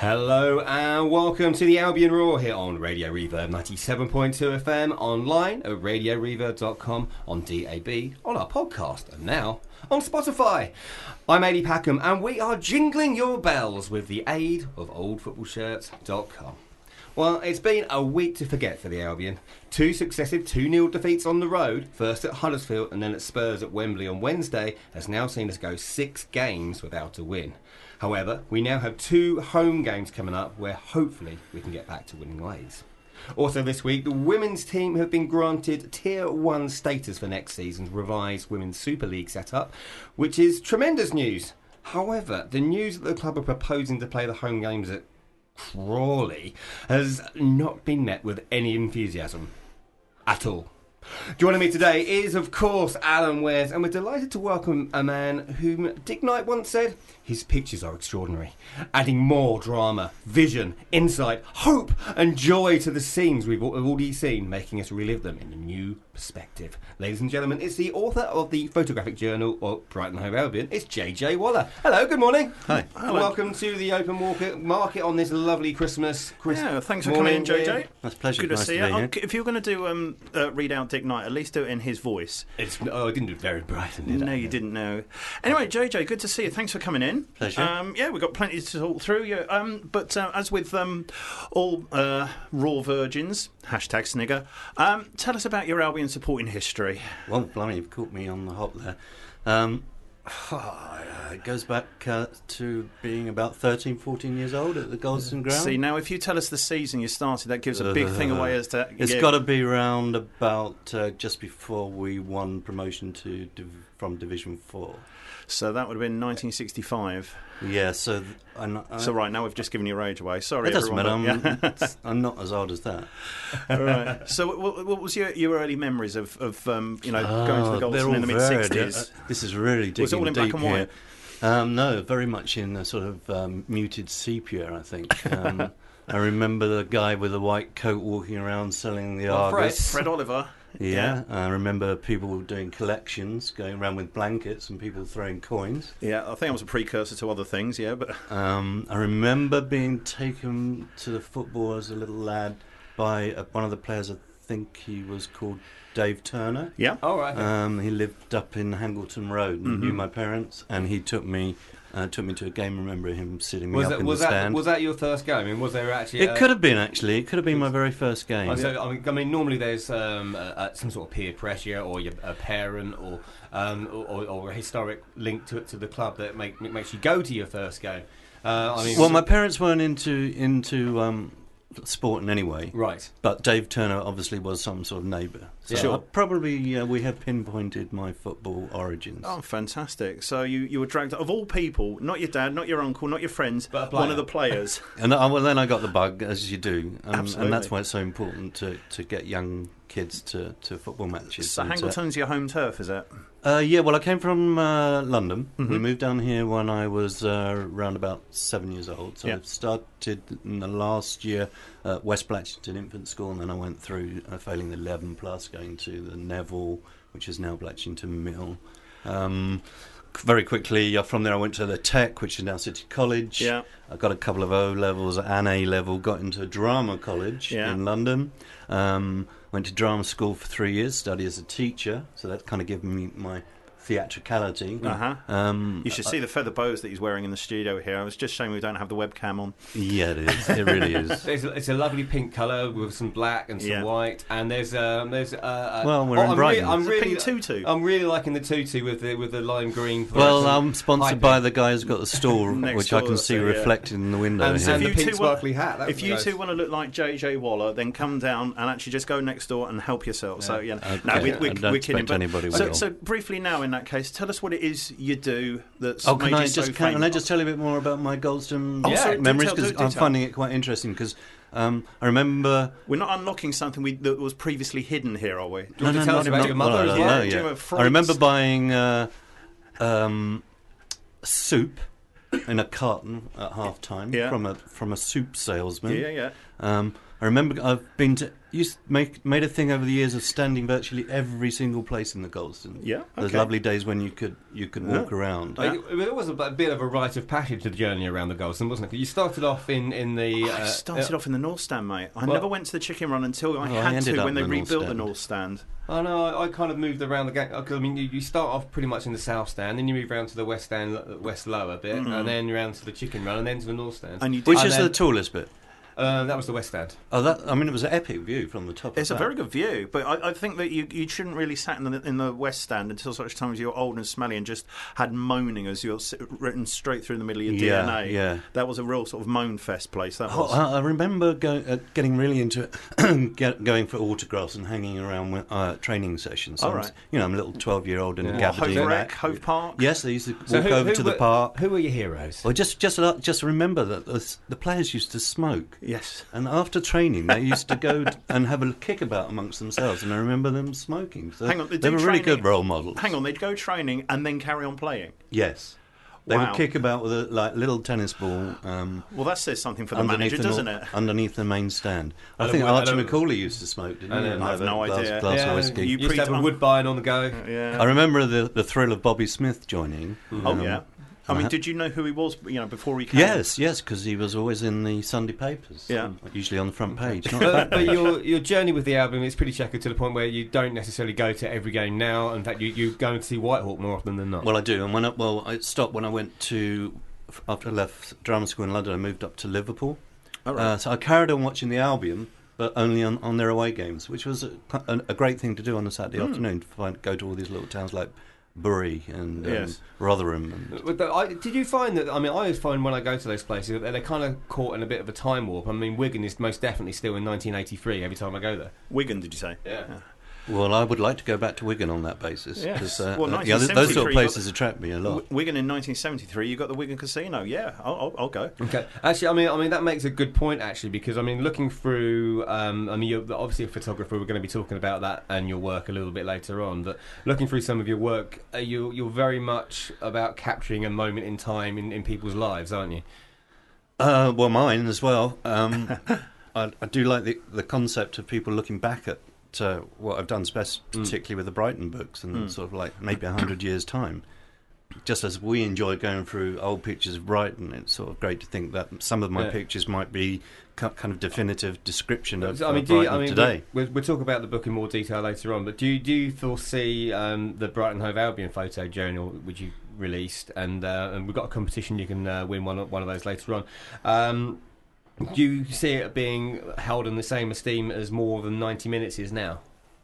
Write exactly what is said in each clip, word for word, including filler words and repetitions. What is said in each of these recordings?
Hello and welcome to the Albion Roar here on Radio Reverb ninety-seven point two F M, online at radio reverb dot com, on D A B, on our podcast, and now on Spotify. I'm Adi Packham and we are jingling your bells with the aid of old football shirts dot com. Well, it's been a week to forget for the Albion. Two successive two nil defeats on the road, first at Huddersfield and then at Spurs at Wembley on Wednesday, has now seen us go six games without a win. However, we now have two home games coming up where hopefully we can get back to winning ways. Also this week, the women's team have been granted Tier one status for next season's revised Women's Super League setup, which is tremendous news. However, the news that the club are proposing to play the home games at Crawley has not been met with any enthusiasm at all. Joining me today is, of course, Alan Wares, and we're delighted to welcome a man whom Dick Knight once said his pictures are extraordinary, adding more drama, vision, insight, hope and joy to the scenes we've already seen, making us relive them in a new perspective. Ladies and gentlemen, it's the author of the photographic journal of Brighton Hove Albion. It's J J Waller. Hello, good morning. Hi. Hello. Welcome to the Open Market market on this lovely Christmas. Christmas yeah, thanks for coming in, J J. Here. That's a pleasure. Good nice to see to you. you. If you're going to do um, uh, read out Dick Knight, at least do it in his voice. It's, oh, I didn't do it very Brighton, did no, I? you didn't know. Anyway, J J, good to see you. Thanks for coming in. Pleasure. Um, yeah, we've got plenty to talk through. Yeah, um, but uh, as with um, all uh, raw virgins, hashtag snigger, um, tell us about your Albion supporting history. Well, blimey, you've caught me on the hop there. Um, it goes back uh, to being about thirteen, fourteen years old at the Goldstone Ground. See, now if you tell us the season you started, that gives a big uh, thing away as to... It's yeah. got to be round about uh, just before we won promotion to div- from Division four. So that would have been nineteen sixty-five. Yeah, so... Th- I, I, so right, now we've just given your age away. Sorry, it doesn't everyone, matter. I'm, yeah. I'm not as old as that. Right. So what, what was your, your early memories of, of um, you know, oh, going to the Goldstone in the mid-sixties? Uh, this is really digging was it all in deep black and white? Here. Um, no, very much in a sort of um, muted sepia, I think. Um, I remember the guy with the white coat walking around selling the well, Argus. Fred, Fred Oliver. Yeah, yeah. I remember people doing collections, going around with blankets and people throwing coins. Yeah, I think I was a precursor to other things, yeah. But um, I remember being taken to the football as a little lad by uh, one of the players, I think he was called Dave Turner. Yeah. Oh, right. Um, he lived up in Hangleton Road and mm-hmm. knew my parents, and he took me uh, took me to a game. I remember him sitting me was up that, in was the that, stand. Was that your first game? I mean, was there actually... It a, could have been, actually. It could have been my very first game. I, so, I, mean, I mean, normally there's um, uh, some sort of peer pressure or your, a parent or, um, or or a historic link to it to the club that make, makes you go to your first game. Uh, I mean, well, my parents weren't into into um, sport in any way. Right. But Dave Turner obviously was some sort of neighbour. So Sure. I probably uh, we have pinpointed my football origins. oh, fantastic! So you, you were dragged of all people, not your dad, not your uncle, not your friends, But a player. one of the players. And I, well, then I got the bug, as you do, um, Absolutely. and that's why it's so important to, to get young kids to, to football matches. So And, uh, Hangleton's your home turf, is it? Uh, yeah, well, I came from uh, London. Mm-hmm. We moved down here when I was uh, around about seven years old. So Yeah. I started in the last year at West Blatchington Infant School, and then I went through, uh, failing the eleven plus, going to the Neville, which is now Blatchington Mill. Um, very quickly, uh, from there I went to the Tech, which is now City College. Yeah. I got a couple of O levels and A level, got into drama college Yeah. in London. Um, went to drama school for three years, studied as a teacher, so that kind of gave me my theatricality. Uh-huh. Um, You should see the feather bows that he's wearing in the studio here. I was just showing we don't have the webcam on. Yeah, it is. It really is. It's a, it's a lovely pink colour with some black and some Yeah. white, and there's um, there's. Uh, Well, we're oh, in I'm Brighton. Really, I'm It's a really, pink tutu. I'm really liking the tutu with the with the lime green. Well, fluorescent I'm sponsored piping. by the guy who's got the store, Next which I door, can see so, yeah. reflected in the window And, here. and the you pink two want- sparkly hat. That If you goes. two want to look like J J Waller, then come down and actually just go next door and help yourself. So, yeah, Okay. no, we, I we, don't we're expect kidding. But anybody so, will. so briefly now, in that case, tell us what it is you do that's Oh, made can you I so just can, can I famous. just tell you a bit more about my Goldstone Oh, sorry, do memories? tell, do- Because do I'm tell. finding it quite interesting. Because um, I remember. We're not unlocking something we, that was previously hidden here, are we? Do you want to tell us about your well, mother I as don't well? know Do you yet. have Freud's- I remember buying uh, um, soup in a carton at half time Yeah. from a from a soup salesman. Yeah, yeah. Um, I remember I've been to used to make made a thing over the years of standing virtually every single place in the Goldstone. Yeah, Those okay. lovely days when you could you could Yeah. walk around. Uh, it it was a, a bit of a rite of passage to the journey around the Goldstone, wasn't it? You started off in, in the... I uh, started uh, off in the North Stand, mate. I Well- never went to the Chicken Run until I Oh, I had ended to up when they in the North rebuilt the Stand. North Stand. Oh no, I, I kind of moved around the gang. I mean, you, you start off pretty much in the South Stand, then you move round to the West Stand, uh, West Lower bit, Mm. and then round to the Chicken Run, and then to the North Stand. And you Which And is then- the tallest bit? Uh, that was the West Stand. Oh, that I mean, it was an epic view from the top. It's a of that. very good view, but I, I think that you, you shouldn't really sat in the, in the West Stand until such time as you're old and smelly and just had moaning as you're sit, written straight through the middle of your Yeah, D N A. yeah. That was a real sort of moan fest place. That Oh, was. I I remember go, uh, getting really into it, get, going for autographs and hanging around with uh, training sessions. So All I'm, right. You know, I'm a little twelve-year-old in Yeah. a What, Hove gabardine. Rec, Hove Park. Yes, they used to walk So who- over who to the were- park. Who were your heroes? Well, just just uh, just remember that the, the players used to smoke, Yes. and after training they used to go d- and have a kickabout amongst themselves. And I remember them smoking. So Hang on, they they do were really training- good role models. Hang on, they'd go training and then carry on playing. Yes, they Wow. would kick about with a like little tennis ball. Um, Well, that says something for the underneath manager, the doesn't nor- it? Underneath the main stand. I, I think don't- I Archie don't- Macaulay used to smoke, didn't I he? don't- And I have have a no glass, idea. glass yeah, of whiskey. you you used to have a pre- Woodbine on the go. Yeah. I remember the, the thrill of Bobby Smith joining. Oh Um, yeah. I mean, uh-huh. did you know who he was? You know, before he came. Yes, yes, because he was always in the Sunday papers. Yeah. um, usually on the front page. Not the but, back but page. your your journey with the album is pretty checkered to the point where you don't necessarily go to every game now. In fact, you you go and see Whitehawk more often than not. Well, I do, and when I, well, I stopped when I went to after I left drama school in London. I moved up to Liverpool, All right. uh, so I carried on watching the Albion, but only on, on their away games, which was a, a, a great thing to do on a Saturday Hmm. afternoon. To find, go to all these little towns like Bury and um, Yes. Rotherham. And, But the, I, did you find that? I mean, I always find when I go to those places that they're kind of caught in a bit of a time warp. I mean, Wigan is most definitely still in nineteen eighty-three every time I go there. Wigan, did you say? Yeah. well, I would like to go back to Wigan on that basis Yes. because uh, Well, uh, yeah, th- those sort of nineteen seventy-three, places attract me a lot. W- Wigan in nineteen seventy-three. You got the Wigan Casino. Yeah, I'll, I'll, I'll go. Okay. Actually, I mean, I mean that makes a good point actually because I mean, looking through, um, I mean, you're obviously a photographer. We're going to be talking about that and your work a little bit later on. But looking through some of your work, uh, you you're very much about capturing a moment in time in, in people's lives, aren't you? Uh, well, mine as well. Um, I, I do like the the concept of people looking back at uh, what I've done, best, Mm. particularly with the Brighton books, and Mm. sort of like maybe a hundred years time. Just as we enjoy going through old pictures of Brighton, it's sort of great to think that some of my Yeah. pictures might be ki- kind of definitive description of, So, I mean, of do you, Brighton I mean, today. We'll, we'll talk about the book in more detail later on. But do you, do you foresee um, the Brighton Hove Albion photo journal, which you released, and uh, and we've got a competition. You can uh, win one of, one of those later on. Um, do you see it being held in the same esteem as more than ninety minutes is now?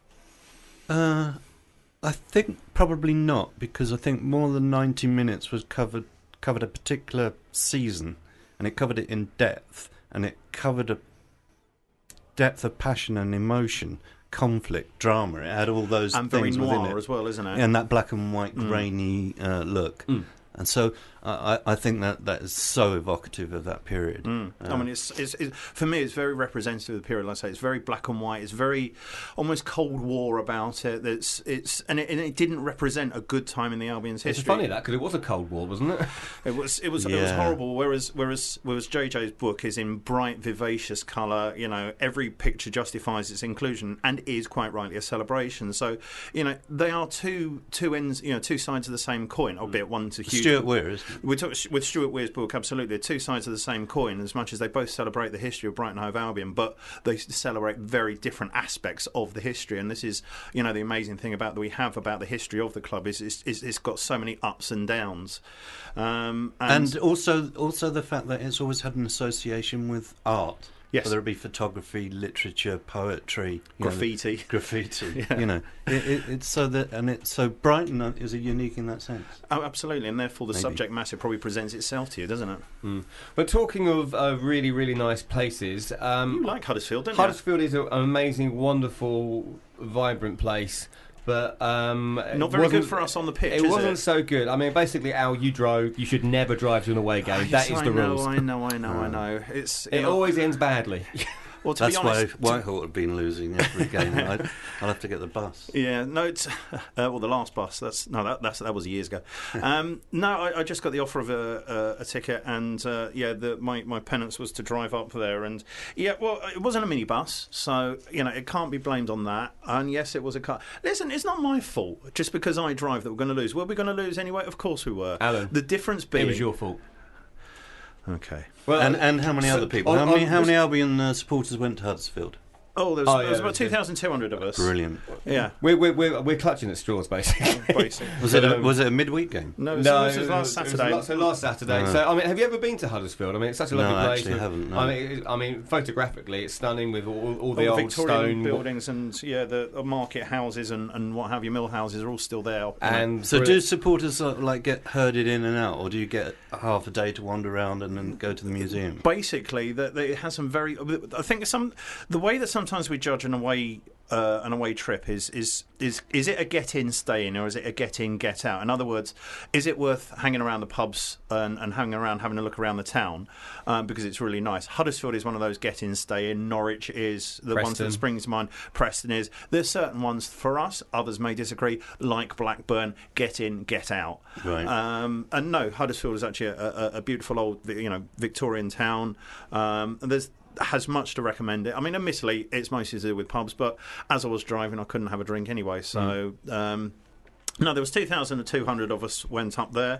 Uh, I think probably not, because I think more than ninety minutes was covered covered a particular season, and it covered it in depth, and it covered a depth of passion and emotion, conflict, drama. It had all those And very things within noir it, as well, isn't it? and that black and white, Mm. grainy uh, look. Mm. And so I, I I think that that is so evocative of that period. Mm. Uh, I mean, it's, it's, it's for me, it's very representative of the period. Like I say, it's very black and white. It's very almost Cold War about it. It's it's and it, and it didn't represent a good time in the Albion's It's history. funny that because it was a Cold War, wasn't it? It was it was it was Yeah. horrible. Whereas whereas whereas J J's book is in bright, vivacious colour. You know, every picture justifies its inclusion and is quite rightly a celebration. So you know, they are two two ends. You know, two sides of the same coin. Albeit one's a huge. Stuart Weir, isn't it? We talk, with Stuart Weir's book, absolutely, they're two sides of the same coin. As much as they both celebrate the history of Brighton Hove Albion, but they celebrate very different aspects of the history. And this is, you know, the amazing thing about that we have about the history of the club is, is, is it's got so many ups and downs. Um, and, And also, also the fact that it's always had an association with art, Yes. whether it be photography, literature, poetry, you know, graffiti. graffiti. Yeah. You know, it, it, it's so that, and it's so Brighton is a unique in that sense. Oh, absolutely, and therefore the Maybe. subject matter probably presents itself to you, doesn't it? Mm. But talking of uh, really, really nice places, um, You like Huddersfield, don't Huddersfield is a- an amazing, wonderful, vibrant place. But um, you? it Not very good wasn't- for us on the pitch, It is wasn't it? so good. I mean, basically, Al, you drove. You should never drive to an away game. Yes, that is I the know, rules. I know, I know, I Uh, know. It's It you know, always ends badly. Well, to That's be honest, why Whitehall have been losing every game. I'd, I'll have to get the bus. Yeah, no, it's uh, well, the last bus. That's no, that that's, that was years ago. Um, no, I, I just got the offer of a, a, a ticket, and uh, yeah, the, my my penance was to drive up there, and yeah, well, it wasn't a minibus, so you know it can't be blamed on that. And yes, it was a car. Listen, it's not my fault just because I drive that we're going to lose. Were we going to lose anyway? Of course we were. Alan, the difference being it was your fault. Okay. Well, And and how many so- other people? on- How many on how this- many Albion uh, supporters went to Huddersfield? Oh, there was, Oh, there was yeah, about two thousand two hundred of us. Brilliant. Yeah. We're, we're, we're, we're clutching at straws, basically. Basically. Was it a, Um, was it a midweek game? No, No, this was last it was Saturday. la- so last Saturday. No. So I mean, have you ever been to Huddersfield? I mean, it's such a No, lovely I place. actually with- haven't, no. I mean, it- I mean, photographically, it's stunning with all, all the all old Victorian stone buildings and yeah, the uh, market houses and, and what have you, mill houses are all still there. you know. And So for- do supporters uh, like get herded in and out, or do you get half a day to wander around and then go to the museum? Basically, that that it has some very. I think some the way that sometimes we judge an away uh, an away trip is is is is it a get in, stay in, or is it a get in, get out? In other words, is it worth hanging around the pubs and, and hanging around, having a look around the town um, because it's really nice? Huddersfield is one of those get in, stay in. Norwich is the ones Preston. that springs to mind. Preston is. There's certain ones for us. Others may disagree. Like Blackburn, get in, get out. Right. Um, and no, Huddersfield is actually a, a, a beautiful old, you know, Victorian town. Um, and there's has much to recommend it. I mean, admittedly, it's mostly to do with pubs, but as I was driving, I couldn't have a drink anyway. So, mm. um, no, there was two thousand two hundred of us went up there.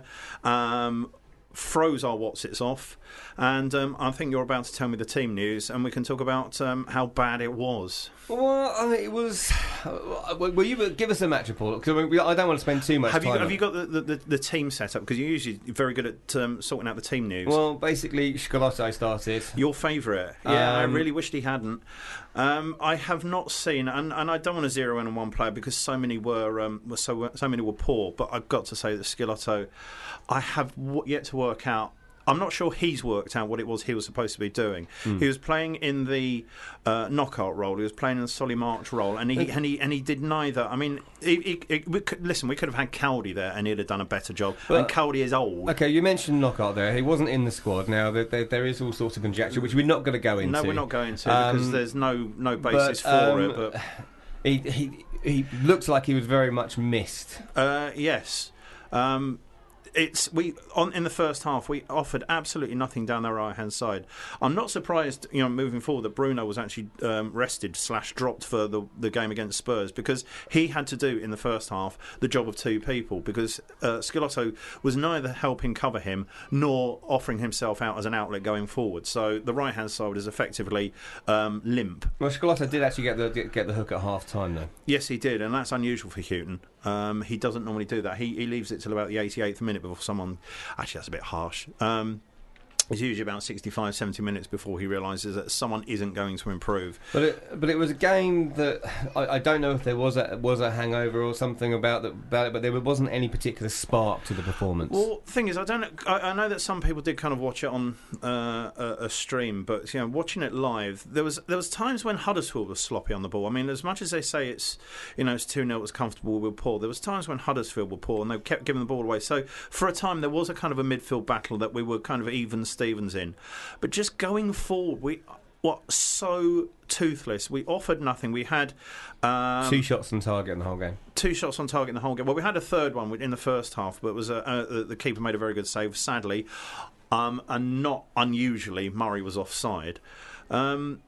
Um, froze our Watsits off, and um, I think you're about to tell me the team news, and we can talk about um, how bad it was. Well, I mean, it was. Uh, will you give us a match report? Because I, mean, I don't want to spend too much Have time. you have on you got the, the, the, the team set up? Because you're usually very good at um, sorting out the team news. Well, basically, Scalotto started. Your favourite? Yeah, Um, I really wished he hadn't. Um, I have not seen, and, and I don't want to zero in on one player because so many were, um, were so so many were poor. But I've got to say that Scalotto, I have w- yet to work out. I'm not sure he's worked out what it was he was supposed to be doing. Mm. He was playing in the uh, knockout role. He was playing in the Solly March role, and he and he and he did neither. I mean, he, he, he, we could, listen, we could have had Cowdy there, and he'd have done a better job. Well, and Cowdy is old. Okay, you mentioned knockout there. He wasn't in the squad. Now there, there, there is all sorts of conjecture, which we're not going to go into. No, we're not going to um, because there's no no basis but, um, for it. But he he he looked like he was very much missed. uh, yes. Um, It's we on in the first half. We offered absolutely nothing down their right hand side. I'm not surprised, you know, moving forward that Bruno was actually um, rested slash dropped for the the game against Spurs because he had to do in the first half the job of two people because uh, Scalotto was neither helping cover him nor offering himself out as an outlet going forward. So the right hand side is effectively um, limp. Well, Scalotto did actually get the get the hook at half time though. Yes, he did, and that's unusual for Houghton. Um, he doesn't normally do that. He he leaves it till about the eighty-eighth minute before someone. Actually, that's a bit harsh. Um, it's usually about sixty-five, seventy minutes before he realises that someone isn't going to improve. But it, but it was a game that I, I don't know if there was a was a hangover or something about that about it, but there wasn't any particular spark to the performance. Well, the thing is, I don't. know, I, I know that some people did kind of watch it on uh, a, a stream, but you know, watching it live, there was there was times when Huddersfield was sloppy on the ball. I mean, as much as they say it's you know it's two nil, it was comfortable, we were poor. There was times when Huddersfield were poor and they kept giving the ball away. So for a time, there was a kind of a midfield battle that we were kind of even Stevens in. But just going forward, we what so toothless. We offered nothing. We had um, two shots on target in the whole game. Two shots on target in the whole game. Well, we had a third one in the first half, but it was a, uh, the keeper made a very good save. Sadly, um, and not unusually, Murray was offside. Um,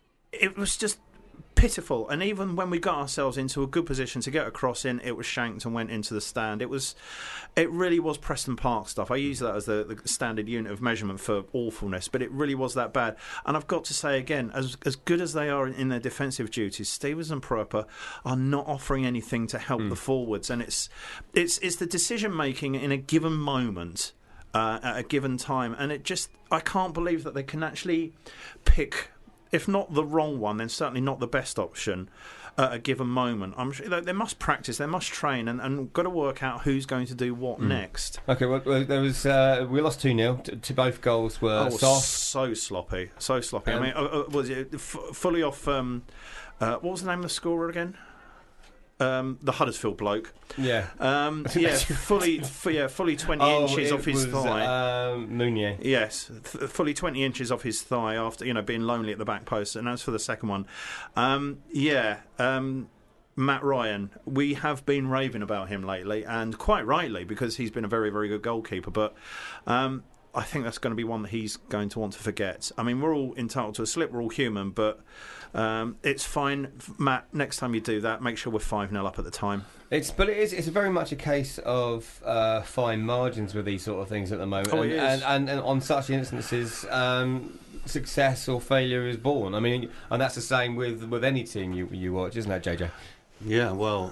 it was just pitiful, and even when we got ourselves into a good position to get a cross in, it was shanked and went into the stand. It was, it really was Preston Park stuff. I use that as the, the standard unit of measurement for awfulness, but it really was that bad. And I've got to say again, as as good as they are in their defensive duties, Stevens and Proper are not offering anything to help mm. the forwards, and it's it's it's the decision making in a given moment. Uh, at a given time, and it just I can't believe that they can actually pick, if not the wrong one, then certainly not the best option at a given moment. I'm sure they must practice, they must train, and, and got to work out who's going to do what mm. next. Okay, well, there was uh, we lost two nil. To, to both goals were oh, soft, so sloppy, so sloppy. Um, I mean, uh, uh, was it f- fully off? Um, uh, what was the name of the scorer again? Um, the Huddersfield bloke. Yeah. Um, yeah, fully, f- yeah, fully twenty oh, inches it off his was, thigh. Um, Meunier. Yes, th- fully twenty inches off his thigh after you know being lonely at the back post. And as for the second one, um, yeah, um, Matt Ryan. We have been raving about him lately, and quite rightly because he's been a very, very good goalkeeper. But um, I think that's going to be one that he's going to want to forget. I mean, we're all entitled to a slip. We're all human, but. Um, it's fine, Matt. Next time you do that, make sure we're five nil up at the time. It's but it is it's very much a case of uh, fine margins with these sort of things at the moment, Oh, and, it is. and, and and on such instances, um, success or failure is born. I mean, and that's the same with, with any team you you watch, isn't it, J J? Yeah, well,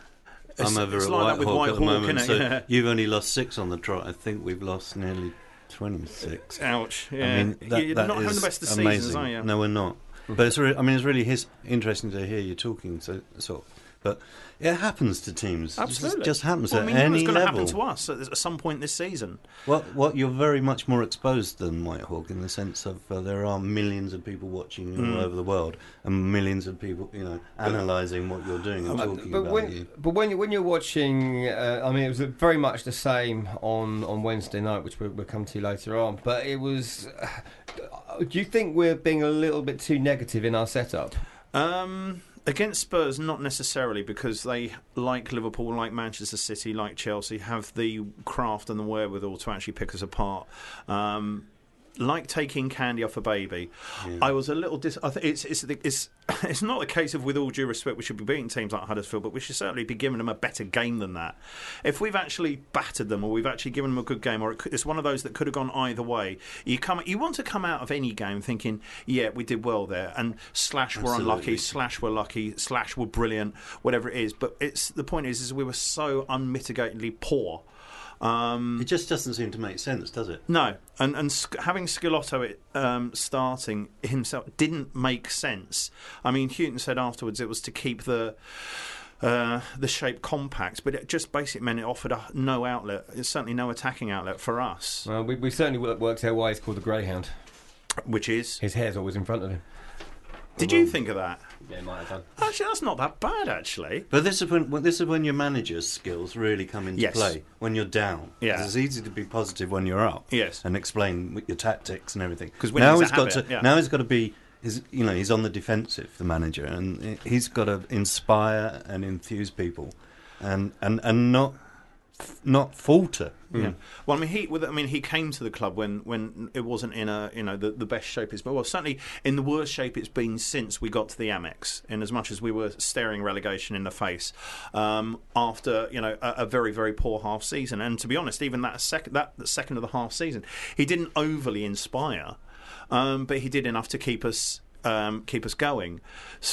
It's- I'm over it's at like that with Whitehawk at the Whitehawk, moment, innit? so Yeah. you've only lost six on the trot. I think we've lost nearly twenty-six. Ouch! Yeah, I mean, that, you're that not having is the best of amazing. seasons, are you? No, we're not. But it's re- I mean, it's really his- interesting to hear you talking. So, sort of, but it happens to teams. Absolutely, it just, just happens well, at I mean, you know any what's going to level. happen to us at, at some point this season. What? What? You're very much more exposed than Whitehawk in the sense of uh, there are millions of people watching you Mm. all over the world, and millions of people, you know, analysing what you're doing and Uh, talking but about when you. but when you when you're watching, uh, I mean, it was very much the same on, on Wednesday night, which we'll, we'll come to later on. But it was. Uh, do you think we're being a little bit too negative in our setup? Um, against Spurs, not necessarily, because they, like Liverpool, like Manchester City, like Chelsea, have the craft and the wherewithal to actually pick us apart. Um, like taking candy off a baby, Yeah. I was a little. Dis- I think it's it's it's it's not a case of, with all due respect, we should be beating teams like Huddersfield, but we should certainly be giving them a better game than that. If we've actually battered them, or we've actually given them a good game, or it could, it's one of those that could have gone either way. You come, you want to come out of any game thinking, yeah, we did well there, and slash we're Absolutely. unlucky, slash we're lucky, slash we're brilliant, whatever it is. But it's the point is, is we were so unmitigatedly poor. Um, It just doesn't seem to make sense, does it? no, and and Sk- having Scalotto um, starting himself didn't make sense. I mean, Houghton said afterwards it was to keep the uh, the shape compact, but it just basically meant it offered a, no outlet. It's certainly no attacking outlet for us, Well, we we certainly worked, worked out why he's called the Greyhound. which is. His hair's always in front of him. Did you think of that? Yeah, might have done. Actually, that's not that bad. Actually, But this is when well, this is when your manager's skills really come into Yes. play. When you're down, Yeah. 'Cause it's easy to be positive when you're up. Yes. and explain what your tactics and everything. 'Cause now winning's he's a got habit, to yeah. now he's got to be. Is you know he's on the defensive, the manager, and he's got to inspire and enthuse people, and and and not not falter. Yeah. Well, I mean, he. With, I mean, he came to the club when, when it wasn't in a you know the, the best shape it's been. Well, certainly in the worst shape it's been since we got to the Amex. In as much as we were staring relegation in the face um, after you know a, a very very poor half season. And to be honest, even that second that the second of the half season, he didn't overly inspire, um, but he did enough to keep us um, keep us going.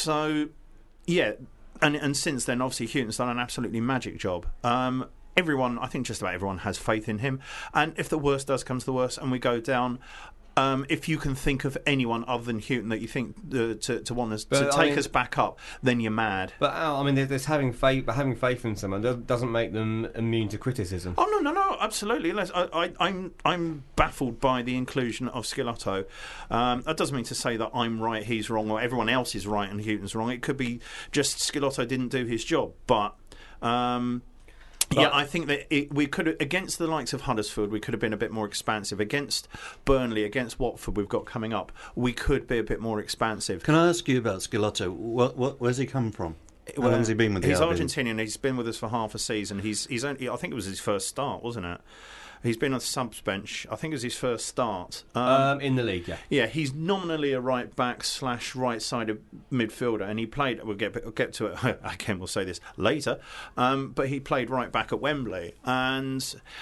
So yeah, and and since then, obviously, Houghton's done an absolutely magic job. Um, Everyone, I think just about everyone has faith in him. And if the worst does come to the worst and we go down, um, if you can think of anyone other than Houghton that you think uh, to, to want us to But, I take mean- us back up, then you're mad. But Al, I mean, there's, there's having faith, but having faith in someone does- doesn't make them immune to criticism. Oh no, no, no, absolutely. Let's, I, I, I'm, I'm baffled by the inclusion of Scalotto. Um, that doesn't mean to say that I'm right, he's wrong, or everyone else is right and Houghton's wrong. It could be just Scalotto didn't do his job, but. Um, But- yeah, I think that it, we could have, against the likes of Huddersfield, we could have been a bit more expansive. Against Burnley, against Watford, we've got coming up, we could be a bit more expansive. Can I ask you about Scalotto? What, what, where's he come from? How Well, long's he been with the He's Albion? Argentinian. He's been with us for half a season. He's he's only. I think it was his first start, wasn't it? He's been on the subs bench. I think it was his first start. Um, Um, in the league, yeah. yeah, he's nominally a right back slash right sided midfielder, and he played. We'll get we'll get to it again. We'll say this later, um, but he played right back at Wembley, and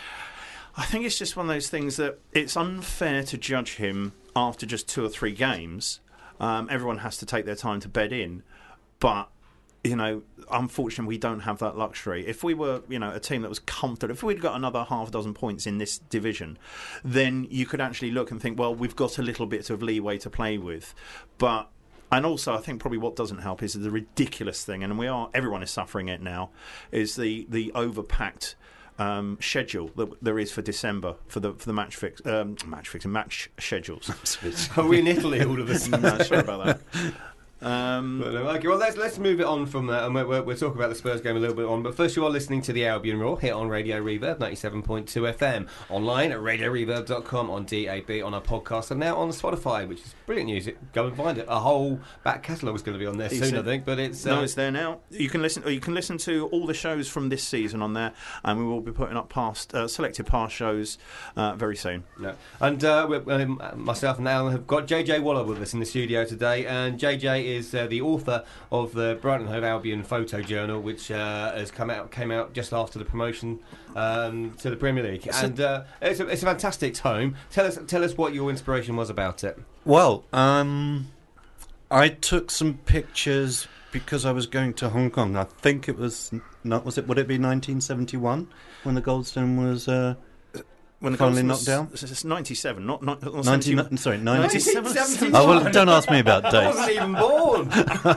I think it's just one of those things that it's unfair to judge him after just two or three games. Um, everyone has to take their time to bed in, but. You know, unfortunately, we don't have that luxury. If we were, you know, a team that was comfortable, if we'd got another half dozen points in this division, then you could actually look and think, well, we've got a little bit of leeway to play with. But, and also, I think probably what doesn't help is the ridiculous thing, and we are, everyone is suffering it now, is the the overpacked um, schedule that there is for December for the for the match fix, um, match fixing match schedules. Are we in Italy all of a sudden? No, sorry about that. Um, But, uh, okay, well, let's let's move it on from that, and we're, we're, we're talking about the Spurs game a little bit on. But first, you are listening to the Albion Roar here on Radio Reverb ninety-seven point two F M, online at radio reverb dot com, on D A B, on our podcast, and now on Spotify, which is brilliant news. Go and find it. A whole back catalogue is going to be on there soon, I think. But it's uh, no, it's there now. You can listen. You can listen to all the shows from this season on there, and we will be putting up past uh, selected past shows uh, very soon. No. And uh, we- um, myself and Alan have got J J Waller with us in the studio today, and J J is uh, the author of the Brighton Hove Albion Photo Journal, which uh, has come out came out just after the promotion um, to the Premier League, and uh, it's, a, it's a fantastic tome. Tell us tell us what your inspiration was about it. Well, um, I took some pictures because I was going to Hong Kong. I think it was not. Was it? Would it be nineteen seventy-one when the Goldstone was? Uh, When the Finally Goldstone knocked down? was- It's ninety-seven, not, not, not nineteen, seventy-one. sorry, nineteen nineteen. seventy-one. Oh, well, don't ask me about I dates. wasn't even born.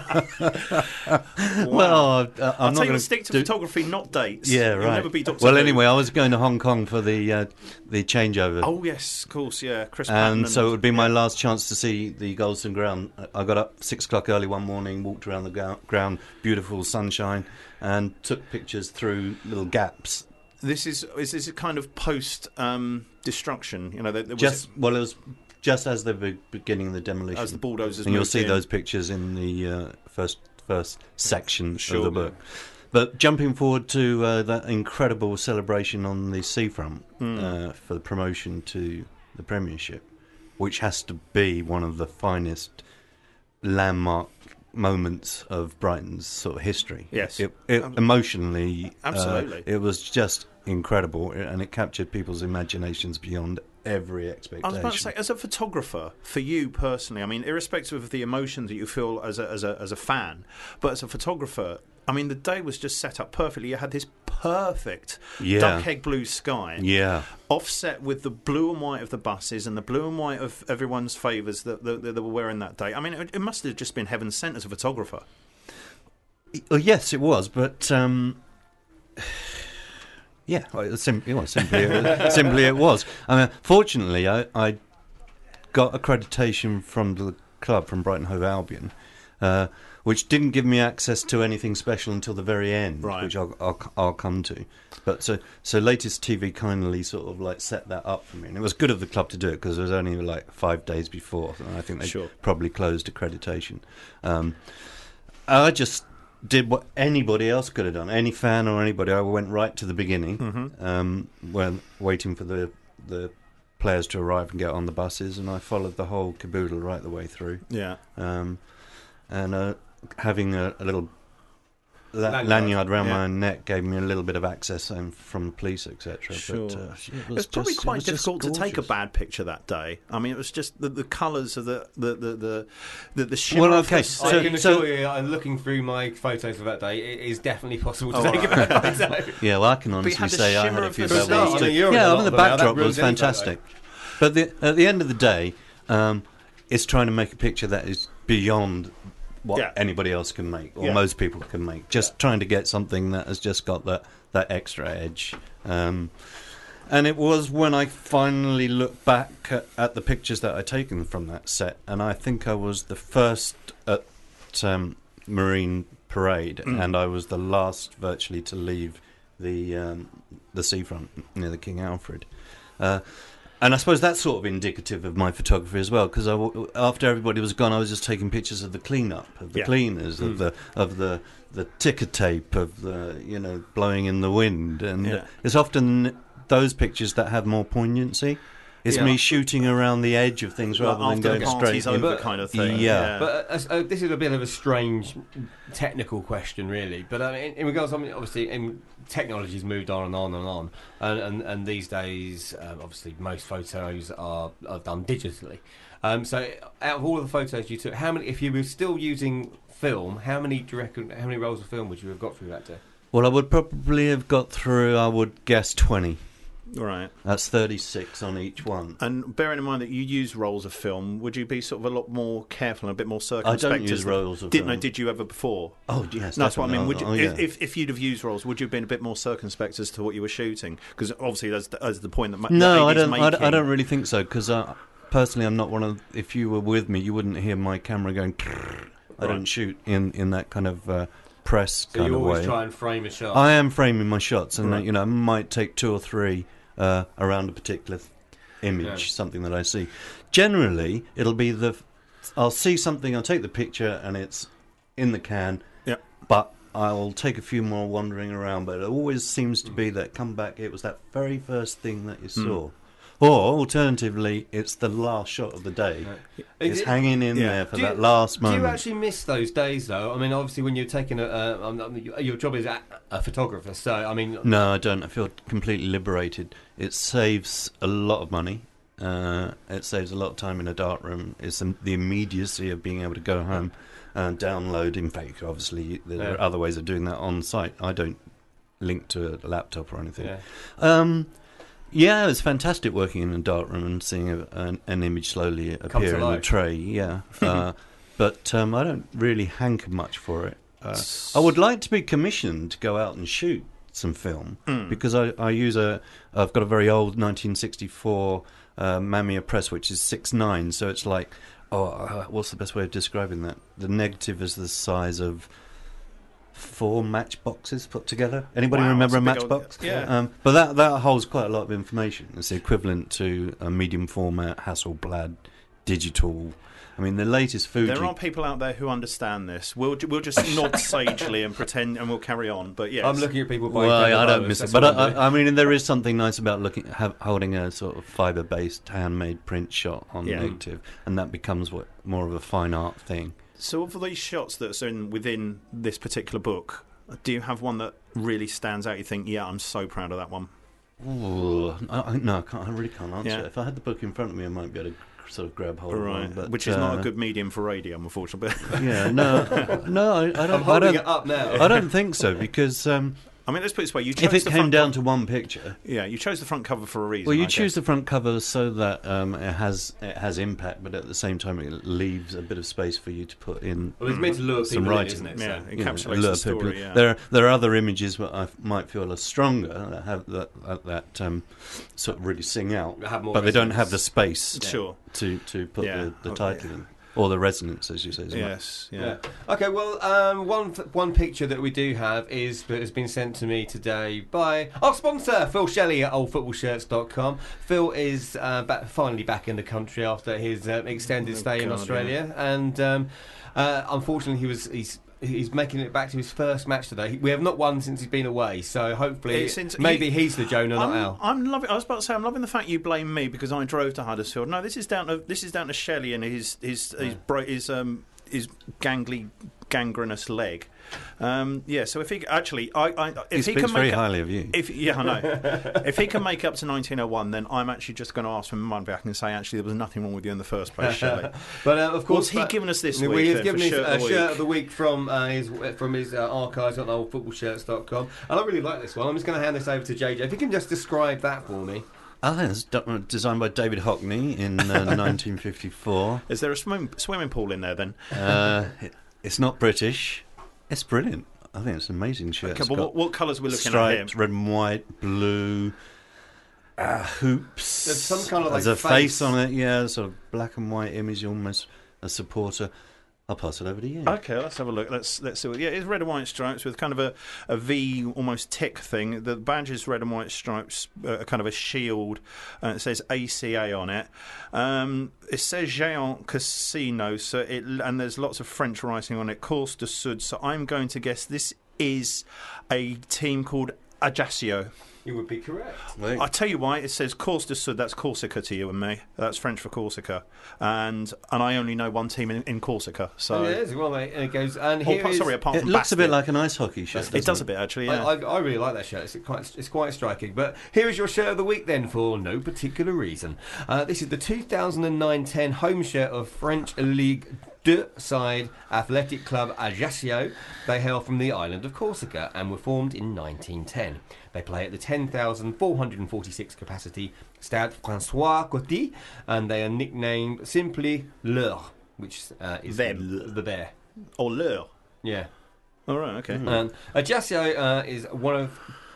Well, uh, I'm I'll not tell you going what, stick to do. photography, not dates. Yeah, You'll right. never be Doctor Well, Who. anyway, I was going to Hong Kong for the uh, the changeover. Oh yes, of course, yeah. Chris Patton And so it would be my yeah. last chance to see the Goldstone ground. I got up six o'clock early one morning, walked around the gou- ground, beautiful sunshine, and took pictures through little gaps. This is is this a kind of post um, destruction? You know, there, there was Just well, it was just as they were beginning the demolition, as the bulldozers and you'll moved see in. those pictures in the uh, first first section Sure. of the book. But jumping forward to uh, that incredible celebration on the seafront Mm. uh, for the promotion to the Premiership, which has to be one of the finest landmark moments of Brighton's sort of history. Yes. it, it, Um, emotionally, uh, absolutely. it was just incredible, and it captured people's imaginations beyond every expectation. I was about to say, as a photographer, for you personally, I mean, irrespective of the emotions that you feel as a, as a as a fan, but as a photographer, I mean, the day was just set up perfectly. You had this perfect Yeah. duck egg blue sky, yeah. offset with the blue and white of the buses and the blue and white of everyone's favours that, that, that they were wearing that day. I mean, it, it must have just been heaven sent as a photographer. Well, yes, it was, but um, yeah, well, it sim- well, simply, simply it was. I mean, fortunately, I, I got accreditation from the club, from Brighton Hove Albion, uh, which didn't give me access to anything special until the very end, Right. which I'll, I'll I'll come to. But so so latest T V kindly sort of like set that up for me, and it was good of the club to do it because it was only like five days before, and I think they Sure. probably closed accreditation. Um, I just did what anybody else could have done. Any fan or anybody, I went right to the beginning, Mhm. um, when waiting for the the players to arrive and get on the buses, and I followed the whole caboodle right the way through. Yeah. Um, and uh, having a, a little la- Lanyard. lanyard around Yeah. my neck gave me a little bit of access um, from the police, et cetera. Sure. But, uh, it It was probably just- it quite was just difficult to take a gorgeous. bad picture that day. I mean, it was just the, the colours of the the the the, the, the shimmer Well, of okay, the so- I can so- assure you, uh, looking through my photos of that day, it is definitely possible to Oh, take right. a bad photo. Yeah, well, I can you honestly had the say I had shimmer a of few the bad start. ones I too. mean, you're in a Yeah, lot I mean, the of them now. That backdrop ruins was any photo. fantastic. But the, at the end of the day, um, it's trying to make a picture that is beyond what Yeah. anybody else can make, or Yeah. most people can make. Just trying to get something that has just got that, that extra edge. Um, and it was when I finally looked back at, at the pictures that I'd taken from that set, and I think I was the first at um, Marine Parade, Mm. and I was the last virtually to leave the um, the seafront near the King Alfred. Uh, and I suppose that's sort of indicative of my photography as well, because after everybody was gone, I was just taking pictures of the cleanup, of the Yeah. cleaners, Mm. of the of the the ticker tape, of the you know blowing in the wind, and Yeah. it's often those pictures that have more poignancy. It's Yeah. me shooting around the edge of things rather Like than after going the straight party's in. over But- kind of thing. Yeah. But uh, uh, this is a bit of a strange technical question, really. But I mean, in, in regards, I mean, obviously, in, technology's moved on and on and on, and and, and these days, um, obviously, most photos are, are done digitally. Um, so, out of all of the photos you took, how many? If you were still using film, how many do you reckon? How many rolls of film would you have got through that day? Well, I would probably have got through, I would guess, twenty. Right. That's thirty-six on each one. And bearing in mind that you use rolls of film, would you be sort of a lot more careful and a bit more I circumspect? don't use as the- rolls of Did, film. no, did you ever before? Oh, yes. No, that's what I mean. definitely. Would you, Oh, yeah. if, if you'd have used rolls, would you have been a bit more circumspect as to what you were shooting? Because obviously, that's the, that's the point that. Ma- No, that I A D's don't. I, don't- I making. don't really think so because uh, personally, I'm not one of. If you were with me, you wouldn't hear my camera going I don't shoot in, in that kind of uh, press So kind you of always way. try and frame a shot. I am framing my shots, and Right. uh, you know, I might take two or three uh, around a particular th- image, Yeah. something that I see. Generally, it'll be the. I'll see something, I'll take the picture, and it's in the can. Yeah. But I'll take a few more wandering around. But it always seems to be that come back. It was that very first thing that you saw. Or alternatively, it's the last shot of the day. It's Is it- hanging in Yeah. there for Do that you- last Do you moment. actually miss those days, though? I mean, obviously, when you're taking a, uh, um, um, your job is a, a photographer, so I mean, No, I don't. I feel completely liberated. It saves a lot of money. Uh, it saves a lot of time in a dark room. It's the, the immediacy of being able to go home and download. In fact, obviously, there Yeah. are other ways of doing that on site. I don't link to a laptop or anything. yeah. Um, yeah, it's fantastic working in a dark room and seeing a, an, an image slowly to appear in the life. tray. Yeah, uh, but um, I don't really hanker much for it. Uh, I would like to be commissioned to go out and shoot some film Mm. because I, I use a I've got a very old nineteen sixty-four uh, Mamiya press which is six nine, so it's like oh uh, what's the best way of describing that? The negative is the size of four matchboxes put together. Anybody Wow, remember a that's a big old- matchbox? yeah. Um, but that that holds quite a lot of information. It's the equivalent to a medium format Hasselblad digital. I mean, the latest Fuji. There are people out there who understand this. We'll ju- we'll just nod sagely and pretend, and we'll carry on. But yes, I'm looking at people buying. Well, I, David I don't Bowies, miss it, that's but what I'm I, doing. I, I mean, there is something nice about looking, have, holding a sort of fibre-based handmade print shot on Yeah. negative, and that becomes what more of a fine art thing. So for these shots that's in within this particular book, do you have one that really stands out? You think, yeah, I'm so proud of that one. Ooh, I, I, no, I, can't, I really can't answer Yeah. it. If I had the book in front of me, I might be able to sort of grab hold of Right, one. But, which is not uh, a good medium for radio, unfortunately. Yeah, no, no, I, I don't. I'm I holding don't, it up now. I don't think so because um, I mean, let's put it this way: you chose if it the came front down to one picture. yeah, you chose the front cover for a reason. Well, you I choose guess. the front cover so that um, it has it has impact, but at the same time it leaves a bit of space for you to put in. Well, it's meant to lure Some people in, writing. isn't it? Yeah, So. it you know, encapsulates lure the story. people. Yeah. There, are, there are other images that I f- might feel are stronger that have that, that, that um, sort of really sing out, Have more but they don't resonance. have the space Sure. to to put Yeah. the, the Oh, title yeah. in or the resonance, as you say. isn't it? Yes. Yeah. Yeah. Okay. Well, um, one one picture that we do have is that has been sent to me today by our sponsor, Phil Shelley at old football shirts dot com. Phil is uh, back, finally back in the country after his uh, extended Oh, stay in God, Australia, and um, uh, unfortunately, he was he's. He's making it back to his first match today. We have not won since he's been away, so hopefully, It's int- maybe you- he's the Jonah, not I'm, Al. I'm loving. I was about to say I'm loving the fact you blame me because I drove to Huddersfield. No, this is down to this is down to Shelley and his his his bro, his um his gangly gangrenous leg. Um, yeah. So if he actually, I, I if He he, speaks can very make up, highly of you. if yeah, I know. If he can make up to nineteen oh one, then I'm actually just going to ask him money back and say actually there was nothing wrong with you in the first place, Shelley. But uh, of course, What's he but- given us this Well, week? he's then, given for his shirt uh, of the shirt week? of the week from uh, his from his uh, archives on old football shirts dot com, and I really like this one. I'm just going to hand this over to J J. If you can just describe that for me. I think it's d- designed by David Hockney in uh, nineteen fifty-four. Is there a swim, swimming pool in there then? Uh, it, it's not British. It's brilliant. I think it's an amazing shirt. Okay, It's but got what, what colours are we looking stripes, at here? red and white, blue, uh, hoops. There's some kind of, like, There's a face face. on it, yeah, sort of black and white image, almost a supporter. I'll pass it over to you. Okay, let's have a look. Let's let's see. What, yeah, it's red and white stripes with kind of a, a V, almost tick thing. The badge is red and white stripes, uh, kind of a shield. Uh, it says A C A on it. Um, it says Géant Casino, so it and there's lots of French writing on it. Course de Sud. So I'm going to guess this is a team called Ajaccio. You would be correct. Wait. I tell you why. It says Course de Sud. That's Corsica to you and me. That's French for Corsica, and and I only know one team in, in Corsica. So. Oh, it is. Well, mate, and it goes. And Oh, here pa- is- sorry, apart It from looks a bit Bastille. like an ice hockey shirt. It does doesn't a bit actually. I, Yeah. I, I really like that shirt. It's quite, it's quite striking. But here is your shirt of the week then, for no particular reason. Uh, this is the two thousand nine ten home shirt of French Ligue two side Athletic Club Ajaccio. They hail from the island of Corsica and were formed in nineteen ten. They play at the ten thousand four hundred forty-six capacity Stade François Coty, and they are nicknamed simply L'Heure, which uh, is Them. the bear. Or L'Heure. Yeah. All right. Okay. Um, Ajaccio uh, is one of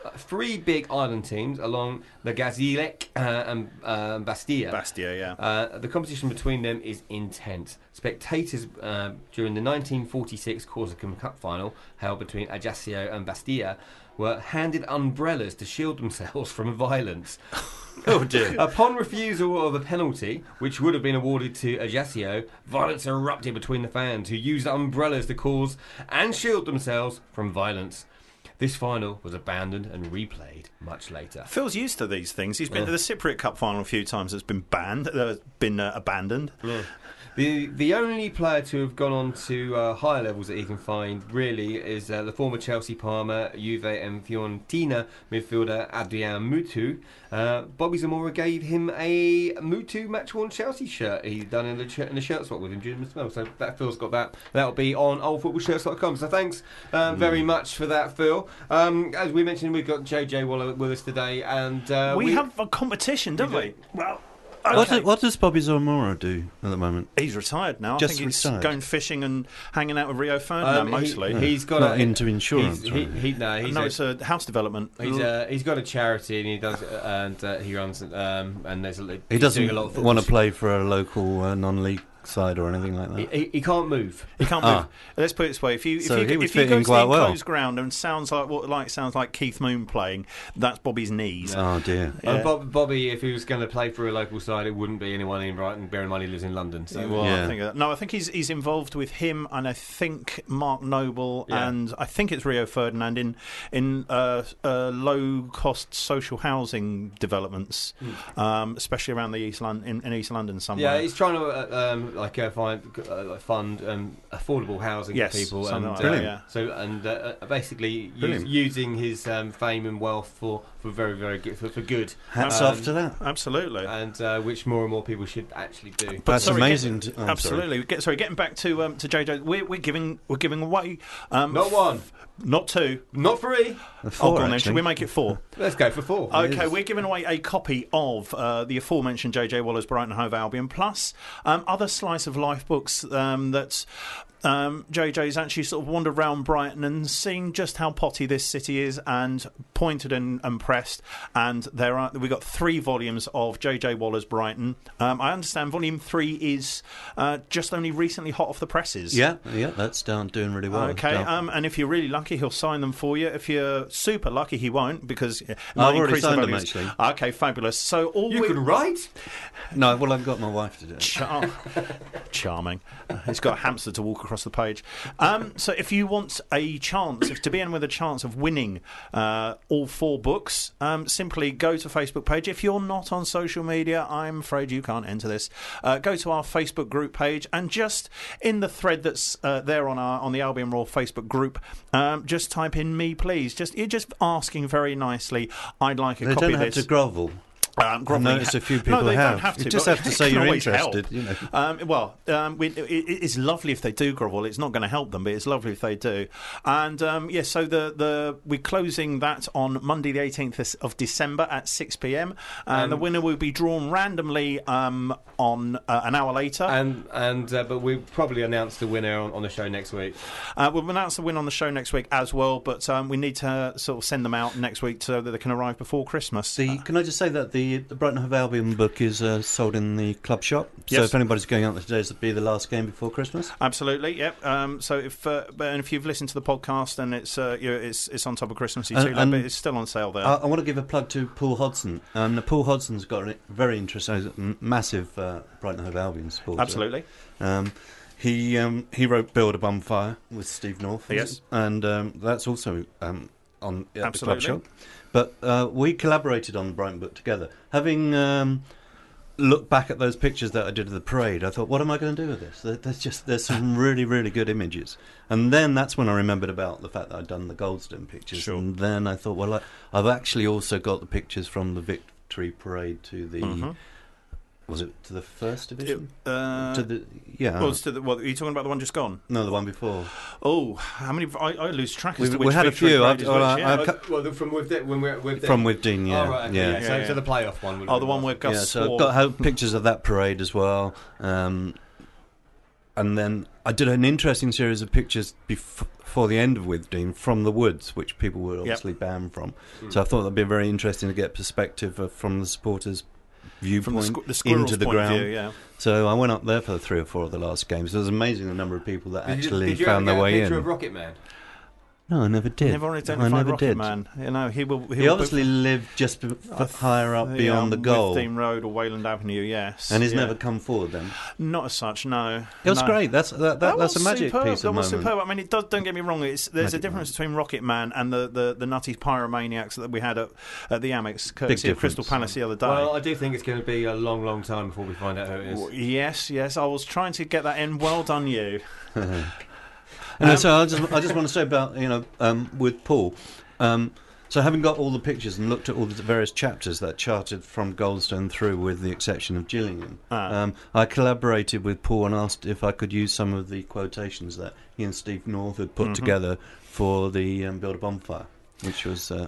three big island teams along the Gazilec uh, and uh, Bastia. Bastia, yeah. Uh, the competition between them is intense. Spectators uh, during the nineteen forty-six Corsican Cup final, held between Ajaccio and Bastia, were handed umbrellas to shield themselves from violence. Oh dear. Upon refusal of a penalty, which would have been awarded to Ajaccio, violence erupted between the fans, who used umbrellas to cause and shield themselves from violence. This final was abandoned and replayed much later. Phil's used to these things. He's been Yeah. to the Cypriot Cup final a few times. It's been banned, uh, been uh, abandoned. Yeah. The the only player to have gone on to uh, higher levels that he can find really is uh, the former Chelsea, Parma, Juve and Fiorentina midfielder Adrien Mutu. Uh, Bobby Zamora gave him a Mutu match-worn Chelsea shirt he'd done in the, ch- in the shirt swap with him during the spell. So that Phil's got that. That'll be on old football shirts dot com. So thanks um, very much for that, Phil. Um, as we mentioned, we've got J J Waller with us today, and uh, we, we have a competition, don't we we? do. Well, What, okay. do, what does Bobby Zamora do at the moment? He's retired now. Just I think he's retired. going fishing and hanging out with Rio Ferdinand Um, mostly. He, he's got Not a, into insurance, He's, right? he, he, no, he's no, a, it's a house development. He's uh, he's got a charity and he does and uh, he runs um, and there's a, He he's doesn't doing a lot of want to football. play for a local uh, non-league side or anything like that. He, he, he can't move. He can't Ah. move. Let's put it this way: if you if So you, he would if you fit go in to quite the well. enclosed ground and sounds like what like sounds like Keith Moon playing, that's Bobby's knees. Oh dear. Yeah. Uh, Bob, Bobby, if he was going to play for a local side, it wouldn't be anyone in Brighton. Bearing in mind he lives in London. So Well, Yeah. I think uh, no, I think he's he's involved with him, and I think Mark Noble, Yeah. and I think it's Rio Ferdinand in in uh, uh, low cost social housing developments, um, especially around the East London in, in East London somewhere. yeah, he's trying to uh, um, like uh, find uh, like fund um, affordable housing Yes, for people, something and like that, uh, yeah. so and uh, uh, basically use, Brilliant. using his um, fame and wealth for, for very very good for, for good. Hats Um, off to that. Absolutely. and uh, which more and more people should actually do. But That's sorry, amazing. get- to- oh, I'm absolutely. Get, sorry, getting back to um, to J J, we're, we're giving we're giving away um, Not one, not two. not three. sorry. Oh, Four, go on then. Should actually. we make it four? Let's go for four. Okay, we're giving away a copy of uh, the aforementioned J J Waller's Brighton and Hove Albion, plus um, other slice of life books um, that um, J J's actually sort of wandered around Brighton and seen just how potty this city is, and pointed and, and pressed. And there are we got three volumes of J J Waller's Brighton. Um, I understand volume three is uh, just only recently hot off the presses. Yeah, yeah, that's down doing really well. Okay, Down- um, and if you're really lucky, he'll sign them for you. If you're super lucky, he won't, because it I've might already increase the signed them, values. actually. Okay, fabulous. So all You we can write. no, well, I've got my wife to do it. Char- charming. He's got a hamster to walk across the page. Um, so if you want a chance, if to be in with a chance of winning uh, all four books, um, simply go to Facebook page. If you're not on social media, I'm afraid you can't enter this. Uh, go to our Facebook group page, and just in the thread that's uh, there on our on the Albion Raw Facebook group, um, just type in "me, please." Just you're just asking very nicely. I'd like a They copy don't of have this. to grovel. Um, I've grovelling noticed ha- a few no, people they have. Don't have to, You just but have to it say can you're always interested. help. You know. Um, well, um, we, it, it's lovely if they do grovel. It's not going to help them, but it's lovely if they do. And um, yes, yeah, so the the we're closing that on Monday, the eighteenth of December at six p.m. And Um, the winner will be drawn randomly um, on uh, an hour later. And and uh, but we'll probably announce the winner on, on the show next week. Uh, we'll announce the win on the show next week as well. But um, we need to sort of send them out next week so that they can arrive before Christmas. The, can I just say that the, the Brighton Hove Albion book is uh, sold in the club shop. So Yes. if anybody's going out there today, it'll be the last game before Christmas. Absolutely, yep. Um, so if uh, but- and if you've listened to the podcast and it's uh, you know, it's it's on top of Christmassy And- too, and- but it's still on sale there. I, I want to give a plug to Paul Hodson. Um, Paul Hodson's got a very interesting, m- massive uh, Brighton Hove Albion supporter. Absolutely. Um, he um, he wrote "Build a Bonfire" with Steve North. Yes. and um, that's also um, on at the Absolutely. club shop. But uh, we collaborated on the Brighton book together. Having um, looked back at those pictures that I did of the parade, I thought, what am I going to do with this? There- There's just there's some really really good images. And then that's when I remembered about the fact that I'd done the Goldstone pictures. Sure. And then I thought, well, I, I've actually also got the pictures from the victory parade to the. Mhm. Was it to the first It, division? uh, to the yeah. well, it's to the, what, are you talking about the one just gone? No, the one before. Oh, how many? I, I lose track as We- to we which had a victory few. parade I've- is well, which, I- yeah. I've Uh, well, from with the, when we're with From with Dean, yeah. Oh, right, okay, yeah. yeah. So, Yeah, so yeah. the playoff one. Would Oh, the one where Gus Yeah, so swore. I've got how- pictures of that parade as well. Um, and then I did an interesting series of pictures bef- before the end of Withdean from the woods, which people were obviously yep. banned from. Mm. So I thought that'd be very interesting to get perspective of, from the supporters' viewpoint from the, squ- the into the point ground. Of view, yeah. So I went up there for three or four of the last games. It was amazing the number of people that did actually you, did you found their way in. Did you ever get a picture in. of Rocket Man? No, I never did. Never identified I never Rocket did. Man. You know, he will. He, he will obviously be, lived just b- f- higher up yeah, beyond the goal. Withdean Road or Wayland Avenue, yes. And he's yeah. never come forward then. Not as such, no. It was no. great. That's that, that, that that's a magic superb. piece that of was moment. superb. I mean, it does. Don't get me wrong. It's there's Magic a difference moment. between Rocket Man and the, the, the nutty pyromaniacs that we had at, at the Amex, courtesy of Crystal Palace the other day. Well, I do think it's going to be a long, long time before we find out who it is. Well, yes, yes. I was trying to get that in. Well done, you. And um, so I just I just want to say about you know um, with Paul. Um, so having got all the pictures and looked at all the various chapters that charted from Goldstone through, with the exception of Gillingham, ah. um, I collaborated with Paul and asked if I could use some of the quotations that he and Steve North had put mm-hmm. together for the um, Build a Bonfire, which was uh,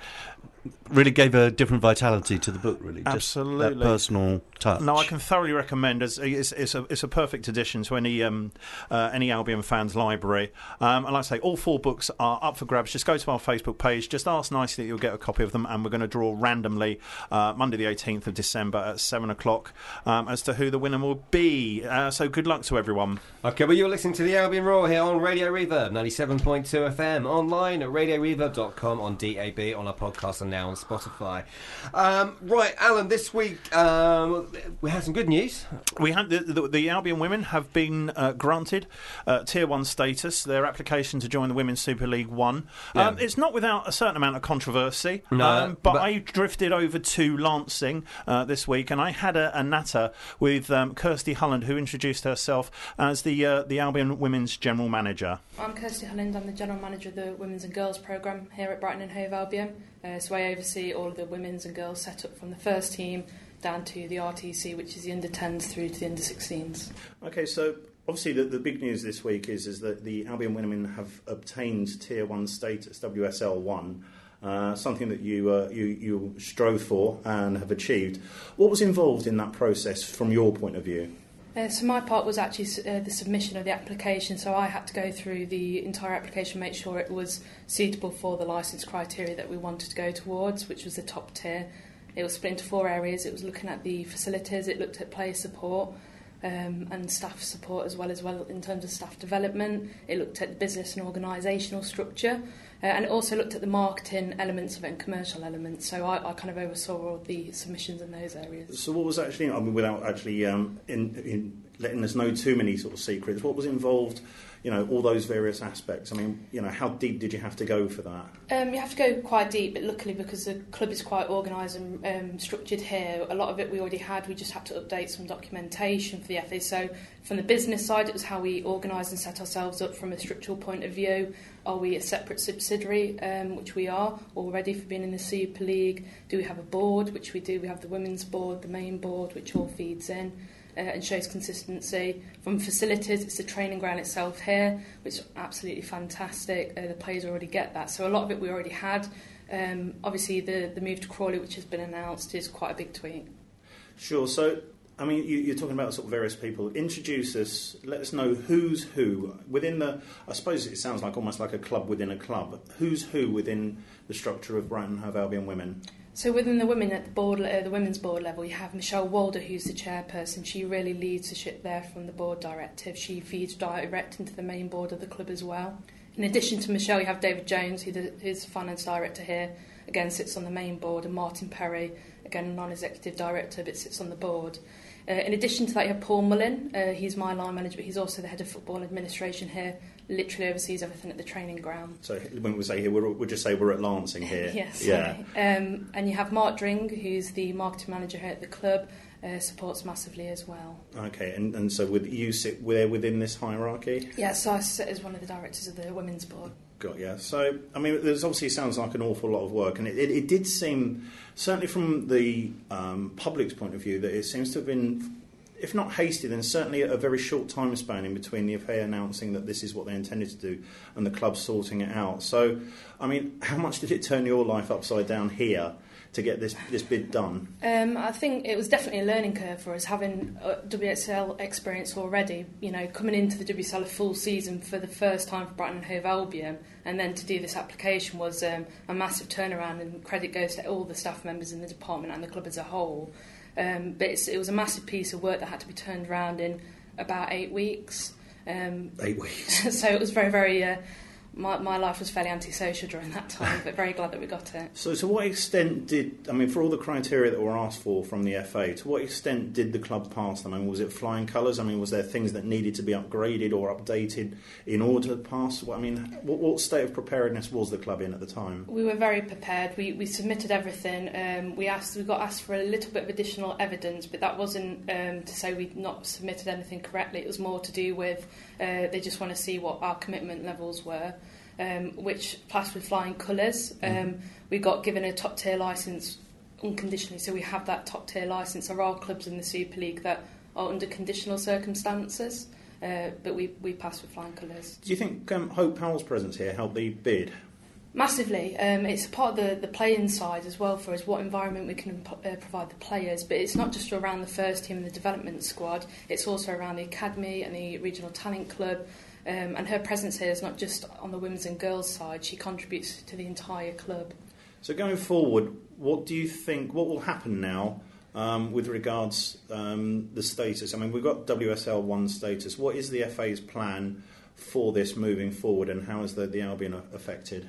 really gave a different vitality to the book. Really, absolutely, just that personal touch. No, I can thoroughly recommend. It's, it's, it's a it's a perfect addition to any um, uh, any Albion fans' library. Um, and like I say, all four books are up for grabs. Just go to our Facebook page. Just ask nicely that you'll get a copy of them, and we're going to draw randomly uh, Monday the eighteenth of December at seven o'clock um, as to who the winner will be. Uh, so good luck to everyone. Okay, well, you're listening to the Albion Roar here on Radio Reverb ninety-seven point two F M, online at radio reverb dot com, on D A B, on our podcast, and now on Spotify. Um, right, Alan, this week um, we had some good news. We had the, the, the Albion women have been uh, granted uh, Tier one status. Their application to join the Women's Super League One. Yeah. Um, it's not without a certain amount of controversy. No, um, but, but I drifted over to Lancing uh, this week, and I had a, a natter with um, Kirsty Holland, who introduced herself as the uh, the Albion Women's General Manager. I'm Kirsty Holland. I'm the General Manager of the Women's and Girls Programme here at Brighton and Hove Albion. Uh, so I oversee all of the women's and girls set up from the first team down to the R T C, which is the under tens through to the under sixteens. Okay, so obviously the, the big news this week is, is that the Albion women have obtained Tier one status, W S L one, uh, something that you, uh, you you strove for and have achieved. What was involved in that process from your point of view? Uh, so my part was actually uh, the submission of the application, so I had to go through the entire application, make sure it was suitable for the licence criteria that we wanted to go towards, which was the top tier. It was split into four areas. It was looking at the facilities, it looked at player support um, and staff support as well as well in terms of staff development. It looked at the business and organisational structure, uh, and it also looked at the marketing elements of it and commercial elements. So I, I kind of oversaw all the submissions in those areas. So what was actually, I mean, without actually um, in, in letting us know too many sort of secrets, what was involved? You know, all those various aspects. I mean, you know, how deep did you have to go for that? Um, you have to go quite deep, but luckily because the club is quite organised and um, structured here, a lot of it we already had. We just had to update some documentation for the F A. So from the business side, it was how we organised and set ourselves up from a structural point of view. Are we a separate subsidiary, um, which we are already for being in the Super League? Do we have a board, which we do? We have the women's board, the main board, which all feeds in. Uh, and shows consistency. From facilities, it's the training ground itself here, which is absolutely fantastic. Uh, the players already get that. So a lot of it we already had. Um, obviously, the, the move to Crawley, which has been announced, is quite a big tweak. Sure. So, I mean, you, you're talking about sort of various people. Introduce us, let us know who's who. Within the, I suppose it sounds like almost like a club within a club. Who's who within the structure of Brighton and Hove Albion Women? So within the women at the board, uh, the women's board level, you have Michelle Walder, who's the chairperson. She really leads the ship there from the board directive. She feeds direct into the main board of the club as well. In addition to Michelle, you have David Jones, who the, who's the finance director here, again sits on the main board, and Martin Perry, again a non-executive director, but sits on the board. Uh, in addition to that, you have Paul Mullin. Uh, he's my line manager, but he's also the head of football administration here. Literally oversees everything at the training ground. So when we say here, we're, we'll just say we're at Lancing here. Yes. Yeah. Um, and you have Mark Dring, who's the marketing manager here at the club, uh, supports massively as well. Okay, and, and so with you sit where within this hierarchy? Yeah, so I sit as one of the directors of the women's board. Got yeah. So I mean, there's obviously sounds like an awful lot of work, and it, it, it did seem, certainly from the um, public's point of view, that it seems to have been, if not hasty, then certainly a very short time span in between the F A announcing that this is what they intended to do and the club sorting it out. So, I mean, how much did it turn your life upside down here to get this, this bid done? Um, I think it was definitely a learning curve for us, having uh, W S L experience already, you know, coming into the W S L a full season for the first time for Brighton and Hove Albion, and then to do this application was um, a massive turnaround, and credit goes to all the staff members in the department and the club as a whole. Um, but it's, it was a massive piece of work that had to be turned around in about eight weeks. Um, Eight weeks. so it was very, very... Uh, My, my life was fairly antisocial during that time, but very glad that we got it. So to what extent did, I mean, for all the criteria that were asked for from the F A, to what extent did the club pass them? I mean, was it flying colours? I mean, was there things that needed to be upgraded or updated in order to pass? I mean, what, what state of preparedness was the club in at the time? We were very prepared. We, we submitted everything. Um, we asked, we got asked for a little bit of additional evidence, but that wasn't um, to say we'd not submitted anything correctly. It was more to do with uh, they just want to see what our commitment levels were. Um, which passed with flying colours. Um, mm. We got given a top tier licence unconditionally, so we have that top tier licence. There are clubs in the Super League that are under conditional circumstances, uh, but we, we passed with flying colours. Do you think um, Hope Powell's presence here helped the bid? Massively. Um, it's part of the, the playing side as well for us, what environment we can uh, provide the players, but it's not just around the first team and the development squad, it's also around the academy and the regional talent club. Um, and her presence here is not just on the women's and girls' side, she contributes to the entire club. So going forward, what do you think, what will happen now um, with regards um, the status? I mean, we've got W S L one status. What is the F A's plan for this moving forward, and how is the, the Albion affected?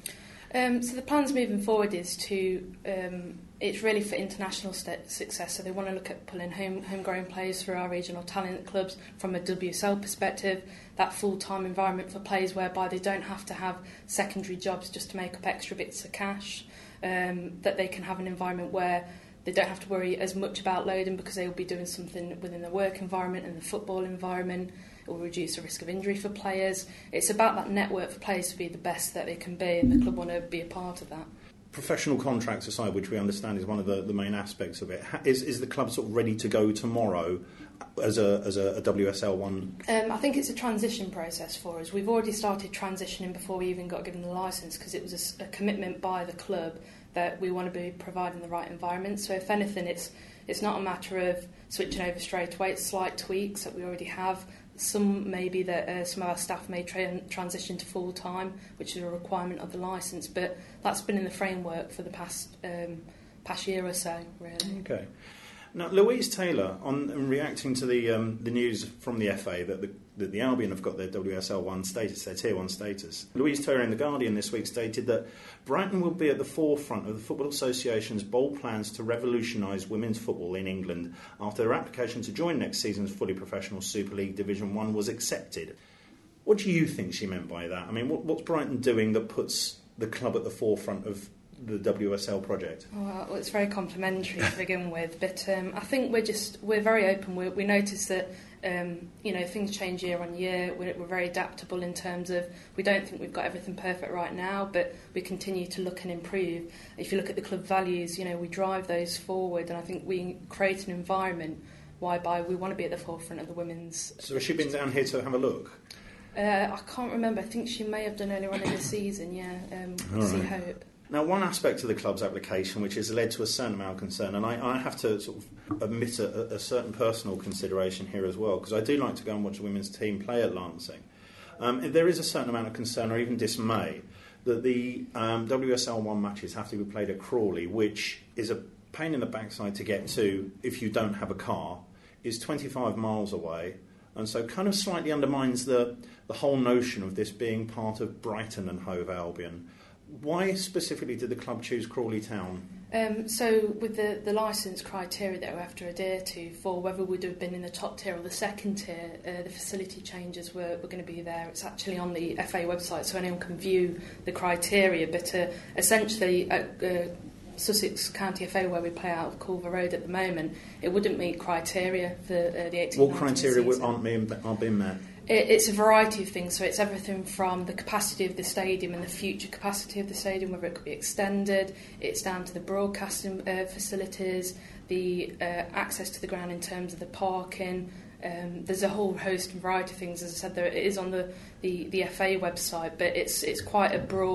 Um, so the plans moving forward is to, um, it's really for international st- success, so they want to look at pulling home, homegrown players through our regional talent clubs from a W S L perspective, that full-time environment for players whereby they don't have to have secondary jobs just to make up extra bits of cash, um, that they can have an environment where they don't have to worry as much about loading because they will be doing something within the work environment and the football environment. It will reduce the risk of injury for players. It's about that network for players to be the best that they can be, and the club want to be a part of that. Professional contracts aside, which we understand is one of the, the main aspects of it, is, is the club sort of ready to go tomorrow as a as a, a W S L one? Um, I think it's a transition process for us. We've already started transitioning before we even got given the licence, because it was a, a commitment by the club that we want to be providing the right environment. So if anything, it's it's not a matter of switching over straight away. It's slight tweaks that we already have. Some maybe that uh, some of our staff may tra- transition to full time, which is a requirement of the licence. But that's been in the framework for the past um, past year or so, really. Okay. Now, Louise Taylor, on, on reacting to the um, the news from the F A that the, that the Albion have got their W S L one status, their Tier one status, Louise Taylor in The Guardian this week stated that Brighton will be at the forefront of the Football Association's bold plans to revolutionise women's football in England after their application to join next season's fully professional Super League Division one was accepted. What do you think she meant by that? I mean, what, what's Brighton doing that puts the club at the forefront of the W S L project? Well, it's very complimentary to begin with, but um, I think we're just we're very open. We, we notice that um, you know things change year on year. We're, we're very adaptable in terms of we don't think we've got everything perfect right now, but we continue to look and improve. If you look at the club values, you know we drive those forward, and I think we create an environment whereby we want to be at the forefront of the women's. So has she been down here to have a look? Uh, I can't remember. I think she may have done earlier on in the season. Yeah, um, All see right. hope. Now, one aspect of the club's application which has led to a certain amount of concern, and I, I have to sort of admit a, a certain personal consideration here as well, because I do like to go and watch the women's team play at Lancing. Um, there is a certain amount of concern or even dismay that the um, W S L one matches have to be played at Crawley, which is a pain in the backside to get to if you don't have a car, is twenty-five miles away, and so kind of slightly undermines the, the whole notion of this being part of Brighton and Hove Albion. Why specifically did the club choose Crawley Town? Um, so with the, the licence criteria that we have to adhere to for whether we would have been in the top tier or the second tier, uh, the facility changes were, were going to be there. It's actually on the F A website, so anyone can view the criteria. But uh, essentially, at uh, Sussex County F A, where we play out of Culver Road at the moment, it wouldn't meet criteria for uh, the eighteen. What criteria aren't being, aren't being met? It's a variety of things, so it's everything from the capacity of the stadium and the future capacity of the stadium, whether it could be extended, it's down to the broadcasting uh, facilities, the uh, access to the ground in terms of the parking. Um, there's a whole host and variety of things. As I said, there it is on the, the, the F A website, but it's it's quite a broad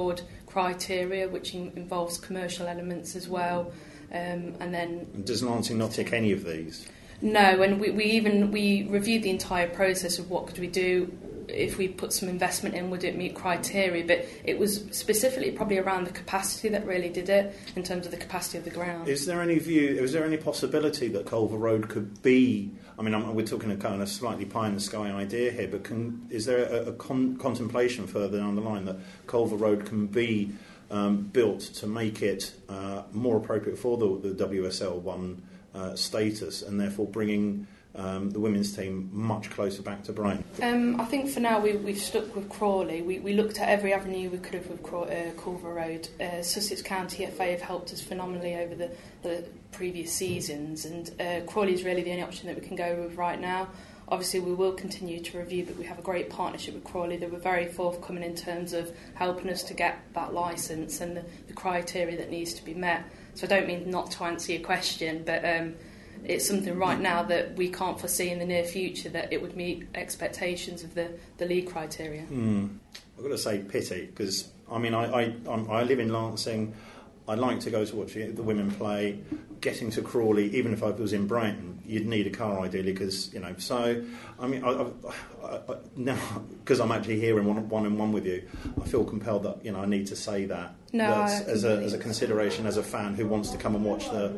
criteria, which in- involves commercial elements as well, um, and then Does Lancing not tick any of these? no, and we, we even we reviewed the entire process of what could we do if we put some investment in, would it meet criteria? But it was specifically probably around the capacity that really did it, in terms of the capacity of the ground. Is there any view? Is there any possibility that Culver Road could be? I mean, I'm, we're talking a kind of slightly pie in the sky idea here, but can, is there a, a con- contemplation further down the line that Culver Road can be um, built to make it uh, more appropriate for the, the W S L one uh, status, and therefore bringing Um, the women's team much closer back to Brighton? Um, I think for now we, we've stuck with Crawley. We, we looked at every avenue we could have with Craw- uh, Culver Road. Uh, Sussex County F A have helped us phenomenally over the, the previous seasons, and uh, Crawley is really the only option that we can go with right now. Obviously we will continue to review, but we have a great partnership with Crawley. They were very forthcoming in terms of helping us to get that licence and the, the criteria that needs to be met. So I don't mean not to answer your question, but um, it's something right now that we can't foresee in the near future that it would meet expectations of the, the league criteria. Mm. I've got to say pity, because I mean I, I, I'm, I live in Lancing. I like to go to watch the, the women play. Getting to Crawley, even if I was in Brighton, you'd need a car ideally, because you know. So I mean, I, I, I, now because I'm actually here in one, one and one with you, I feel compelled that you know I need to say that, no, that as a as a consideration as a fan who wants to come and watch the.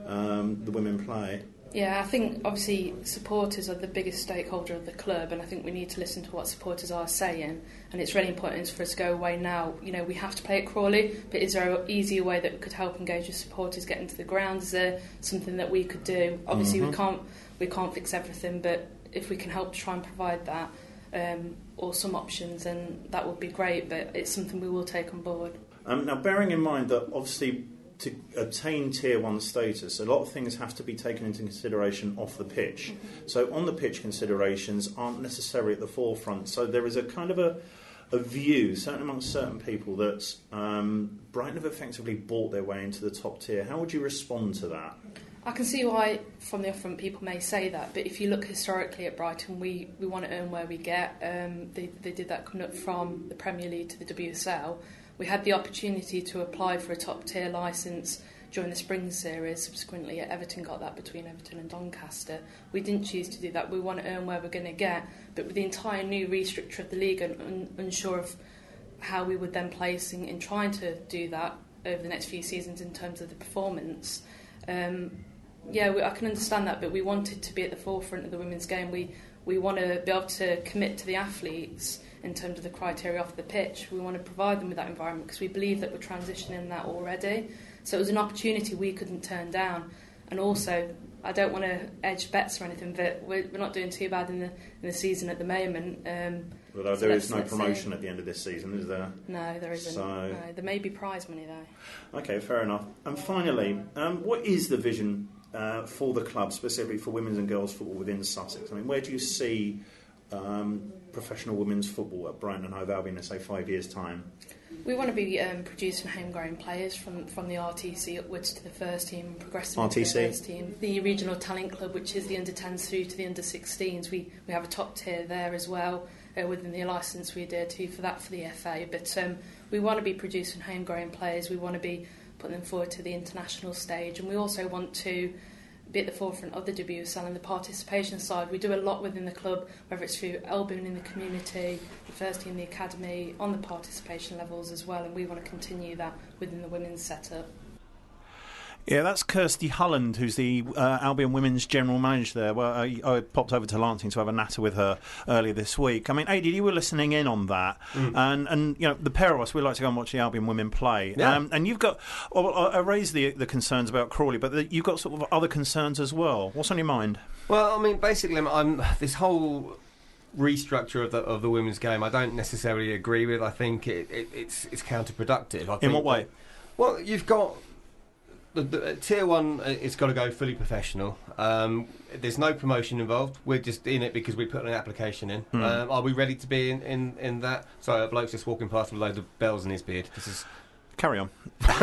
Um, the women play. Yeah, I think obviously supporters are the biggest stakeholder of the club, and I think we need to listen to what supporters are saying, and it's really important for us to go away now. You know, we have to play at Crawley, but is there an easier way that could help engage with supporters, get into the ground? Is there something that we could do? Obviously mm-hmm. we can't we can't fix everything, but if we can help to try and provide that um, or some options, then that would be great, but it's something we will take on board. Um, now, bearing in mind that obviously to obtain Tier one status, a lot of things have to be taken into consideration off the pitch. Mm-hmm. So on the pitch, considerations aren't necessarily at the forefront. So there is a kind of a, a view, certainly amongst certain people, that um, Brighton have effectively bought their way into the top tier. How would you respond to that? I can see why from the off-front people may say that, but if you look historically at Brighton, we, we want to earn where we get. Um, they, they did that coming up from the Premier League to the W S L. We had the opportunity to apply for a top-tier licence during the spring series. Subsequently, Everton got that between Everton and Doncaster. We didn't choose to do that. We want to earn where we're going to get. But with the entire new restructure of the league, and un- unsure of how we would then place in, in trying to do that over the next few seasons in terms of the performance, um, yeah, we, I can understand that, but we wanted to be at the forefront of the women's game. We, we want to be able to commit to the athletes in terms of the criteria off the pitch. We want to provide them with that environment because we believe that we're transitioning that already. So it was an opportunity we couldn't turn down. And also, I don't want to edge bets or anything, but we're, we're not doing too bad in the in the season at the moment. Um, well, so there is no promotion see. at the end of this season, is there? No, there isn't. So... No, there may be prize money, though. Okay, fair enough. And finally, um, what is the vision uh, for the club, specifically for women's and girls football within Sussex? I mean, where do you see Um, professional women's football at Brighton and Hove Albion in, say, five years' time? We want to be um, producing homegrown players from, from the R T C upwards to the first team, progressing R T C? to the first team. The Regional Talent Club, which is the under tens through to the under sixteens, we, we have a top tier there as well uh, within the licence we adhere to for that for the F A. But um, we want to be producing homegrown players. We want to be putting them forward to the international stage, and we also want to be at the forefront of the W S L and the participation side. We do a lot within the club, whether it's through Elboon in the community, the first team, the academy, on the participation levels as well, and we want to continue that within the women's setup. Yeah, that's Kirsty Hulland, who's the uh, Albion Women's General Manager there. Well, I, I popped over to Lancing to have a natter with her earlier this week. I mean, Adi, you were listening in on that, mm. and, and you know, the pair of us, we like to go and watch the Albion women play. Yeah. Um, and you've got, well, I raised the the concerns about Crawley, but the, you've got sort of other concerns as well. What's on your mind? Well, I mean, basically, I'm, I'm this whole restructure of the of the women's game, I don't necessarily agree with. I think it, it, it's it's counterproductive. I think in what way? That, well, you've got. The, the, tier one, it's got to go fully professional. Um, there's no promotion involved. We're just in it because we put an application in. Hmm. Um, are we ready to be in, in, in that? Sorry, a bloke's just walking past with a load of bells in his beard. This is carry on.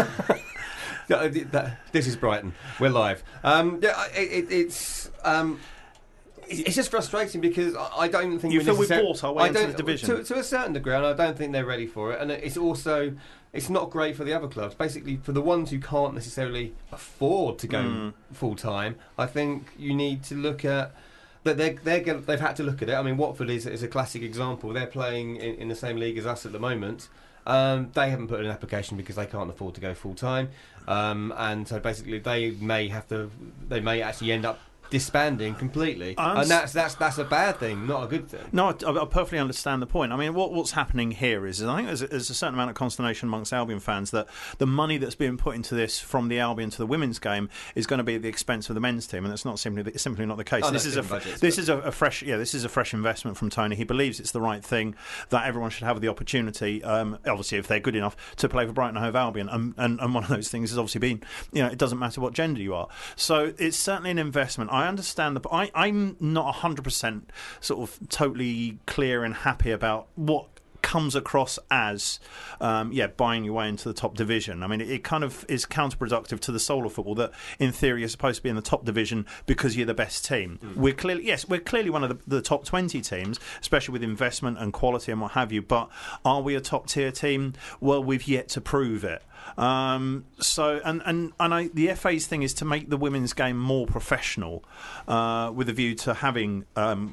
This is Brighton. We're live. Um, yeah, it, it, it's. Um, It's just frustrating because I don't think you feel we've bought our way into the division to, to a certain degree, and I don't think they're ready for it. And it's also it's not great for the other clubs. Basically, for the ones who can't necessarily afford to go Mm. full time, I think you need to look at that. They're, they're gonna, they've had to look at it. I mean, Watford is, is a classic example. They're playing in, in the same league as us at the moment. Um, they haven't put in an application because they can't afford to go full time, um, and so basically they may have to. They may actually end up disbanding completely, I'm and that's that's that's a bad thing, not a good thing. No, I, I perfectly understand the point. I mean, what, what's happening here is, is I think there's a, there's a certain amount of consternation amongst Albion fans that the money that's being put into this from the Albion to the women's game is going to be at the expense of the men's team, and that's not simply it's simply not the case. Oh, this no, is a different budgets, this but- is a, a fresh yeah this is a fresh investment from Tony. He believes it's the right thing, that everyone should have the opportunity, um, obviously if they're good enough, to play for Brighton and Hove Albion, and, and and one of those things has obviously been, you know, it doesn't matter what gender you are. So it's certainly an investment. I understand the. I, I'm not one hundred percent sort of totally clear and happy about what comes across as um, yeah buying your way into the top division. I mean, it, it kind of is counterproductive to the soul of football that in theory you're supposed to be in the top division because you're the best team. Mm. We're clearly yes we're clearly one of the, the top twenty teams, especially with investment and quality and what have you, but are we a top tier team? Well, we've yet to prove it. Um, so and and, and I, the F A's thing is to make the women's game more professional, uh, with a view to having um,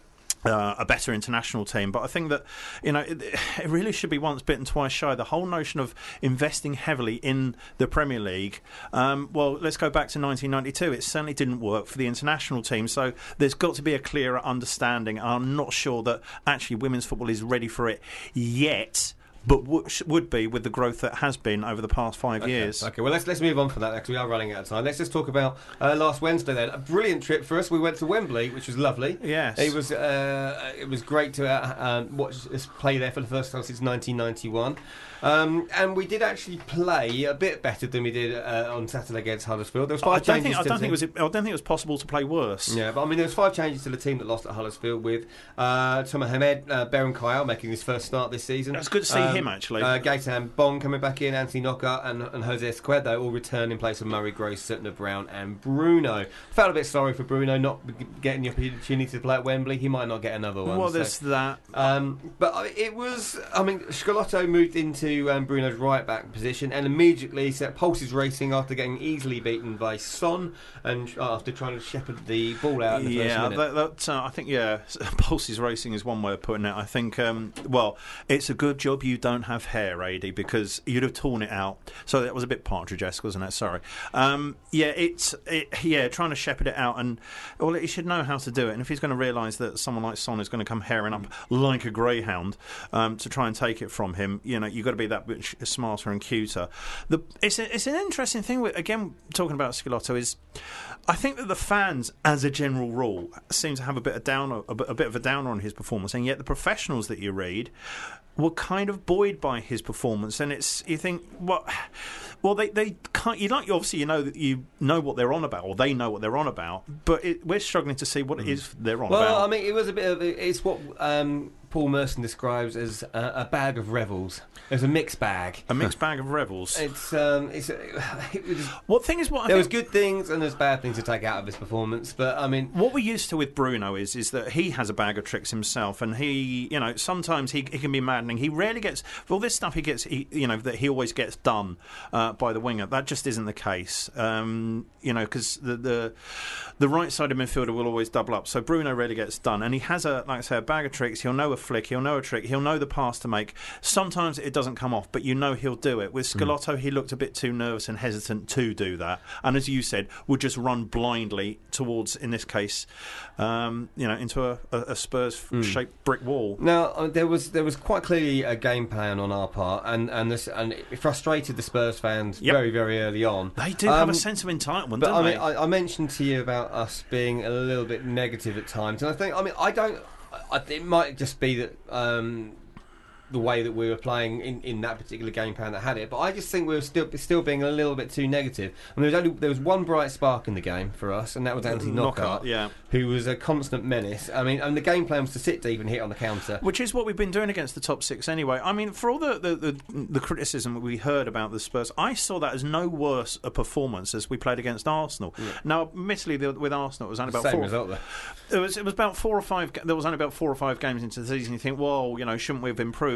uh, a better international team. But I think that, you know, it, it really should be once bitten, twice shy. The whole notion of investing heavily in the Premier League, um, well, let's go back to nineteen ninety-two. It certainly didn't work for the international team. So there's got to be a clearer understanding. I'm not sure that actually women's football is ready for it yet, but w- would be with the growth that has been over the past five Okay. years. Okay, well, let's let's move on from that because we are running out of time. Let's just talk about uh, last Wednesday then. A brilliant trip for us. We went to Wembley, which was lovely. Yes. It was uh, it was great to uh, um, watch us play there for the first time since nineteen ninety-one. Um, and we did actually play a bit better than we did uh, on Saturday against Huddersfield. There was I five don't changes. think I to don't the think it team. was I don't think it was possible to play worse. Yeah, but I mean, there was five changes to the team that lost at Huddersfield with uh, Thomas Hamed, uh, Beren Kyle making his first start this season. It's good to see him, actually. Uh, Gaetan Bong coming back in, Anthony Knockout and, and Jose Esquerdo all return in place of Murray Gross, Sutton Brown and Bruno. Felt a bit sorry for Bruno not getting the opportunity to play at Wembley. He might not get another one. Well, so. there's that. Um, but I- it was, I mean, Scalotto moved into um, Bruno's right back position and immediately set pulses racing after getting easily beaten by Son and uh, after trying to shepherd the ball out in the Yeah, first minute. that, that, uh, I think, yeah, pulses racing is one way of putting it. I think, um, well, it's a good job you don't have hair, A D, because you'd have torn it out. So that was a bit Partridge-esque, wasn't it? Sorry. Um, yeah, it's, it, yeah, trying to shepherd it out, and, well, he should know how to do it. And if he's going to realise that someone like Son is going to come herring up like a greyhound um, to try and take it from him, you know, you've got to be that bit smarter and cuter. The, it's, a, it's an interesting thing, with, again, talking about Scalotto, is I think that the fans, as a general rule, seem to have a bit of downer, a bit, a bit of a downer on his performance, and yet the professionals that you read were kind of buoyed by his performance. And it's you think, well, well, they they can't. You like obviously you know that you know what they're on about, or they know what they're on about, but it, we're struggling to see what it is they're on well, about. I mean, it was a bit of it's what um, Paul Merson describes as a, a bag of revels. It was a mixed bag. A mixed bag of revels. It's um, it's it was, What thing is what I there was think, good things and there's bad things to take out of this performance, but I mean, what we're used to with Bruno is is that he has a bag of tricks himself, and he, you know, sometimes he, he can be maddening. He rarely gets for all this stuff. He gets, he, you know, that he always gets done uh, by the winger. That just isn't the case, um, you know, because the, the the right sided midfielder will always double up. So Bruno rarely gets done, and he has a, like I say, a bag of tricks. He'll know a flick, he'll know a trick, he'll know the pass to make. Sometimes it doesn't come off, but you know he'll do it. With Scalotto, mm. he looked a bit too nervous and hesitant to do that, and as you said, would just run blindly towards, in this case, um, you know, into a, a, a Spurs-shaped mm. brick wall. Now uh, there was there was quite clearly a game plan on our part, and and this and it frustrated the Spurs fans yep. very very early on. They do um, have a sense of entitlement, but don't I they? mean, I, I mentioned to you about us being a little bit negative at times, and I think I mean I don't. I, it might just be that. Um, the way that we were playing in, in that particular game plan that had it, but I just think we were still still being a little bit too negative. And there was only there was one bright spark in the game for us, and that was Anthony Knockout, yeah, who was a constant menace. I mean, and the game plan was to sit deep and hit on the counter, which is what we've been doing against the top six anyway. I mean, for all the the, the, the criticism we heard about the Spurs, I saw that as no worse a performance as we played against Arsenal. Yeah. Now, admittedly, the, with Arsenal, it was only about same four. result there. It was it was about four or five. There was only about four or five games into the season. You think, well, you know, shouldn't we have improved?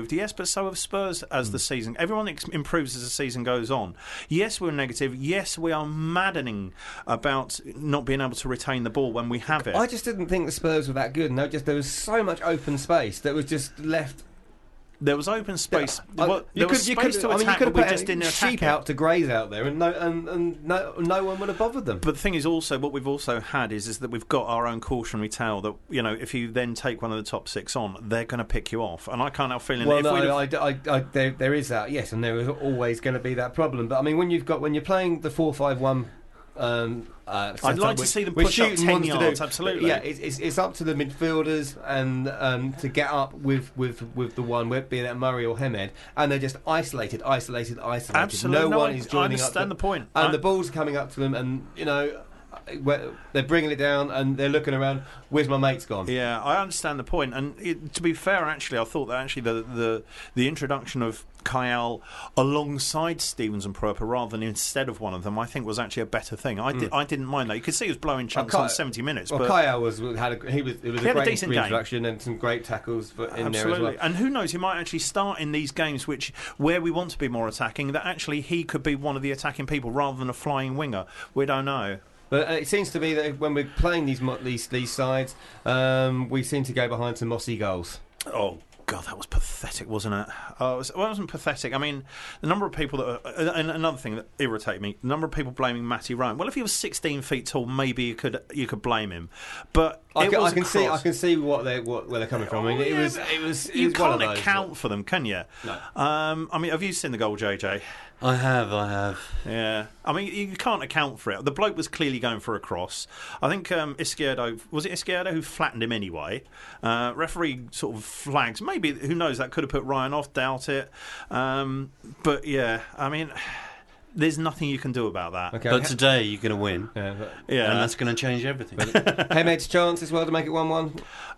improved. Yes, but so have Spurs as mm. the season. Everyone ex- improves as the season goes on. Yes, we're negative. Yes, we are maddening about not being able to retain the ball when we have it. I just didn't think the Spurs were that good. No, just there was so much open space that was just left. There was open space. Yeah, I, well, there was could, space could, to I mean, attack, but we just didn't attack sheep it. out to graze out there, and no, and, and no, no one would have bothered them. But the thing is, also, what we've also had is, is that we've got our own cautionary tale that, you know, if you then take one of the top six on, they're going to pick you off. And I can't help feeling well, that if no, we'd I, I, I, there, there is that, yes, and there is always going to be that problem. But I mean, when you've got when you're playing the four five one. Um, uh, I'd like to which, see them push up ten yards. Absolutely, yeah. It's, it's, it's up to the midfielders and um, to get up with, with, with the one, be that Murray or Hamed, and they're just isolated, isolated, isolated. Absolutely, no, no one I, is joining I understand up. To, the point, and I, the ball's coming up to them, and you know. They're bringing it down and they're looking around. Where's my mate's gone? Yeah, I understand the point. And it, to be fair, actually, I thought that actually the the, the introduction of Kyle alongside Stevens and Proper rather than instead of one of them, I think was actually a better thing. I, mm. did, I didn't mind that. You could see he was blowing chunks well, on seventy minutes. Well, but Kyle was had a, he was it was he a great a decent introduction game. And some great tackles for, in Absolutely. there as well. And who knows, he might actually start in these games which where we want to be more attacking. That actually he could be one of the attacking people rather than a flying winger. We don't know. But uh, it seems to be that when we're playing these these, these sides, um, we seem to go behind some mossy goals. Oh, God, that was pathetic, wasn't it? Oh, it, was, well, it wasn't pathetic. I mean, the number of people that... Are, and another thing that irritated me, the number of people blaming Matty Ryan. Well, if he was sixteen feet tall, maybe you could you could blame him. But I it can, was I can a see cross. I can see what they what where they're coming from. I mean, Oh, it yeah, was it was it you was one of can't those, account but- for them, can you? No. Um, I mean, have you seen the goal, J J? I have, I have. Yeah, I mean, you can't account for it. The bloke was clearly going for a cross. I think um, Izquierdo, was it Izquierdo who flattened him anyway? Uh, referee sort of flags. Maybe, who knows, that could have put Ryan off, doubt it. Um, but yeah, I mean, there's nothing you can do about that. Okay. But today you're going to win, Yeah, but Yeah. and that's going to change everything. Hamed's chance as well to make it one one.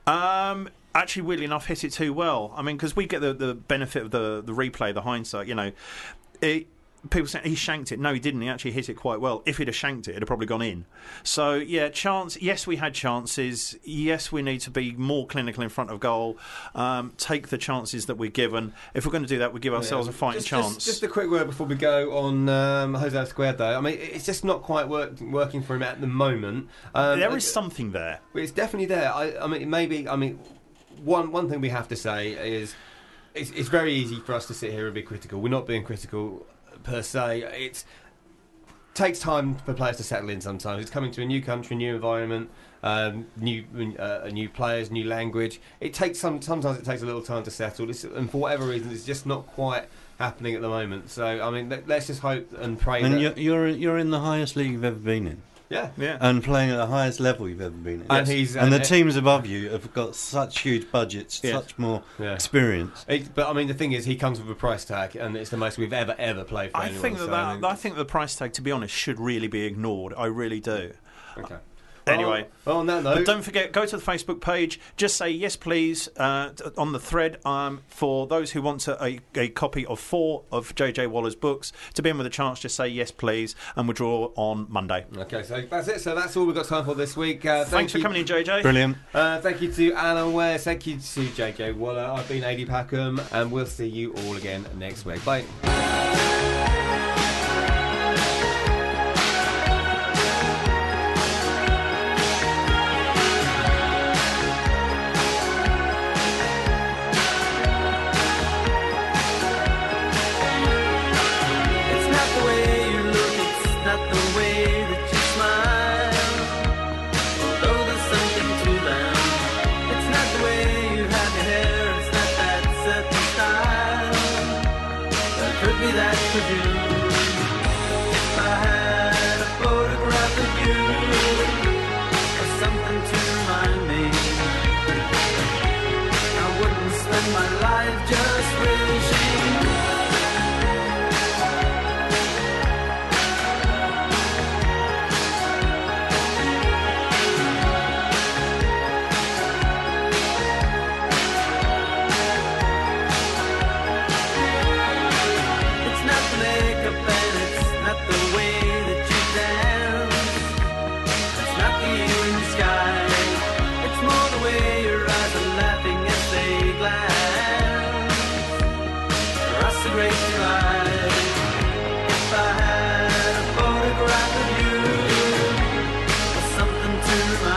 Um, actually, weirdly enough, hit it too well. I mean, because we get the, the benefit of the, the replay, the hindsight, you know. It, people say he shanked it. No, he didn't. He actually hit it quite well. If he'd have shanked it, it'd have probably gone in. So, yeah, chance. Yes, we had chances. Yes, we need to be more clinical in front of goal. Um, take the chances that we're given. If we're going to do that, we give ourselves a fighting just, chance. Just, just a quick word before we go on um, Jose Izquierdo. I mean, it's just not quite work, working for him at the moment. Um, there is something there. It's definitely there. I, I mean, maybe. I mean, one one thing we have to say is it's, it's very easy for us to sit here and be critical. We're not being critical per se. It takes time for players to settle in. Sometimes it's coming to a new country, new environment, um, new uh, new players, new language. It takes some. Sometimes it takes a little time to settle. It's, and for whatever reason, it's just not quite happening at the moment. So I mean, let, let's just hope and pray. And that, you're, you're you're in the highest league you've ever been in, yeah, Yeah. and playing at the highest level you've ever been in. and he's And the uh, teams above you have got such huge budgets, Yeah. such more Yeah. experience. It, but I mean, the thing is, he comes with a price tag, and it's the most we've ever ever played for I anyone. think that, so, that I mean, I think the price tag, to be honest, should really be ignored. I really do. okay. Anyway. well, on that note, But don't forget, go to the Facebook page. Just say yes, please, uh, t- on the thread um, for those who want to, a, a copy of four of J J Waller's books. To be in with a chance, just say yes, please, and we'll draw on Monday. okay, so that's it. So that's all we've got time for this week. Uh, thank Thanks you. for coming in, J J. Brilliant. Uh, thank you to Alan Ware. Thank you to J J Waller. I've been A D Packham, and we'll see you all again next week. Bye. It's not the way you look, it's not the way that you smile. Although there's something to them. It's not the way you have your hair, it's not that certain style. There could be that for you. If I had a photograph of you, or something to remind me, I wouldn't spend my life just wishing. It's not to make to my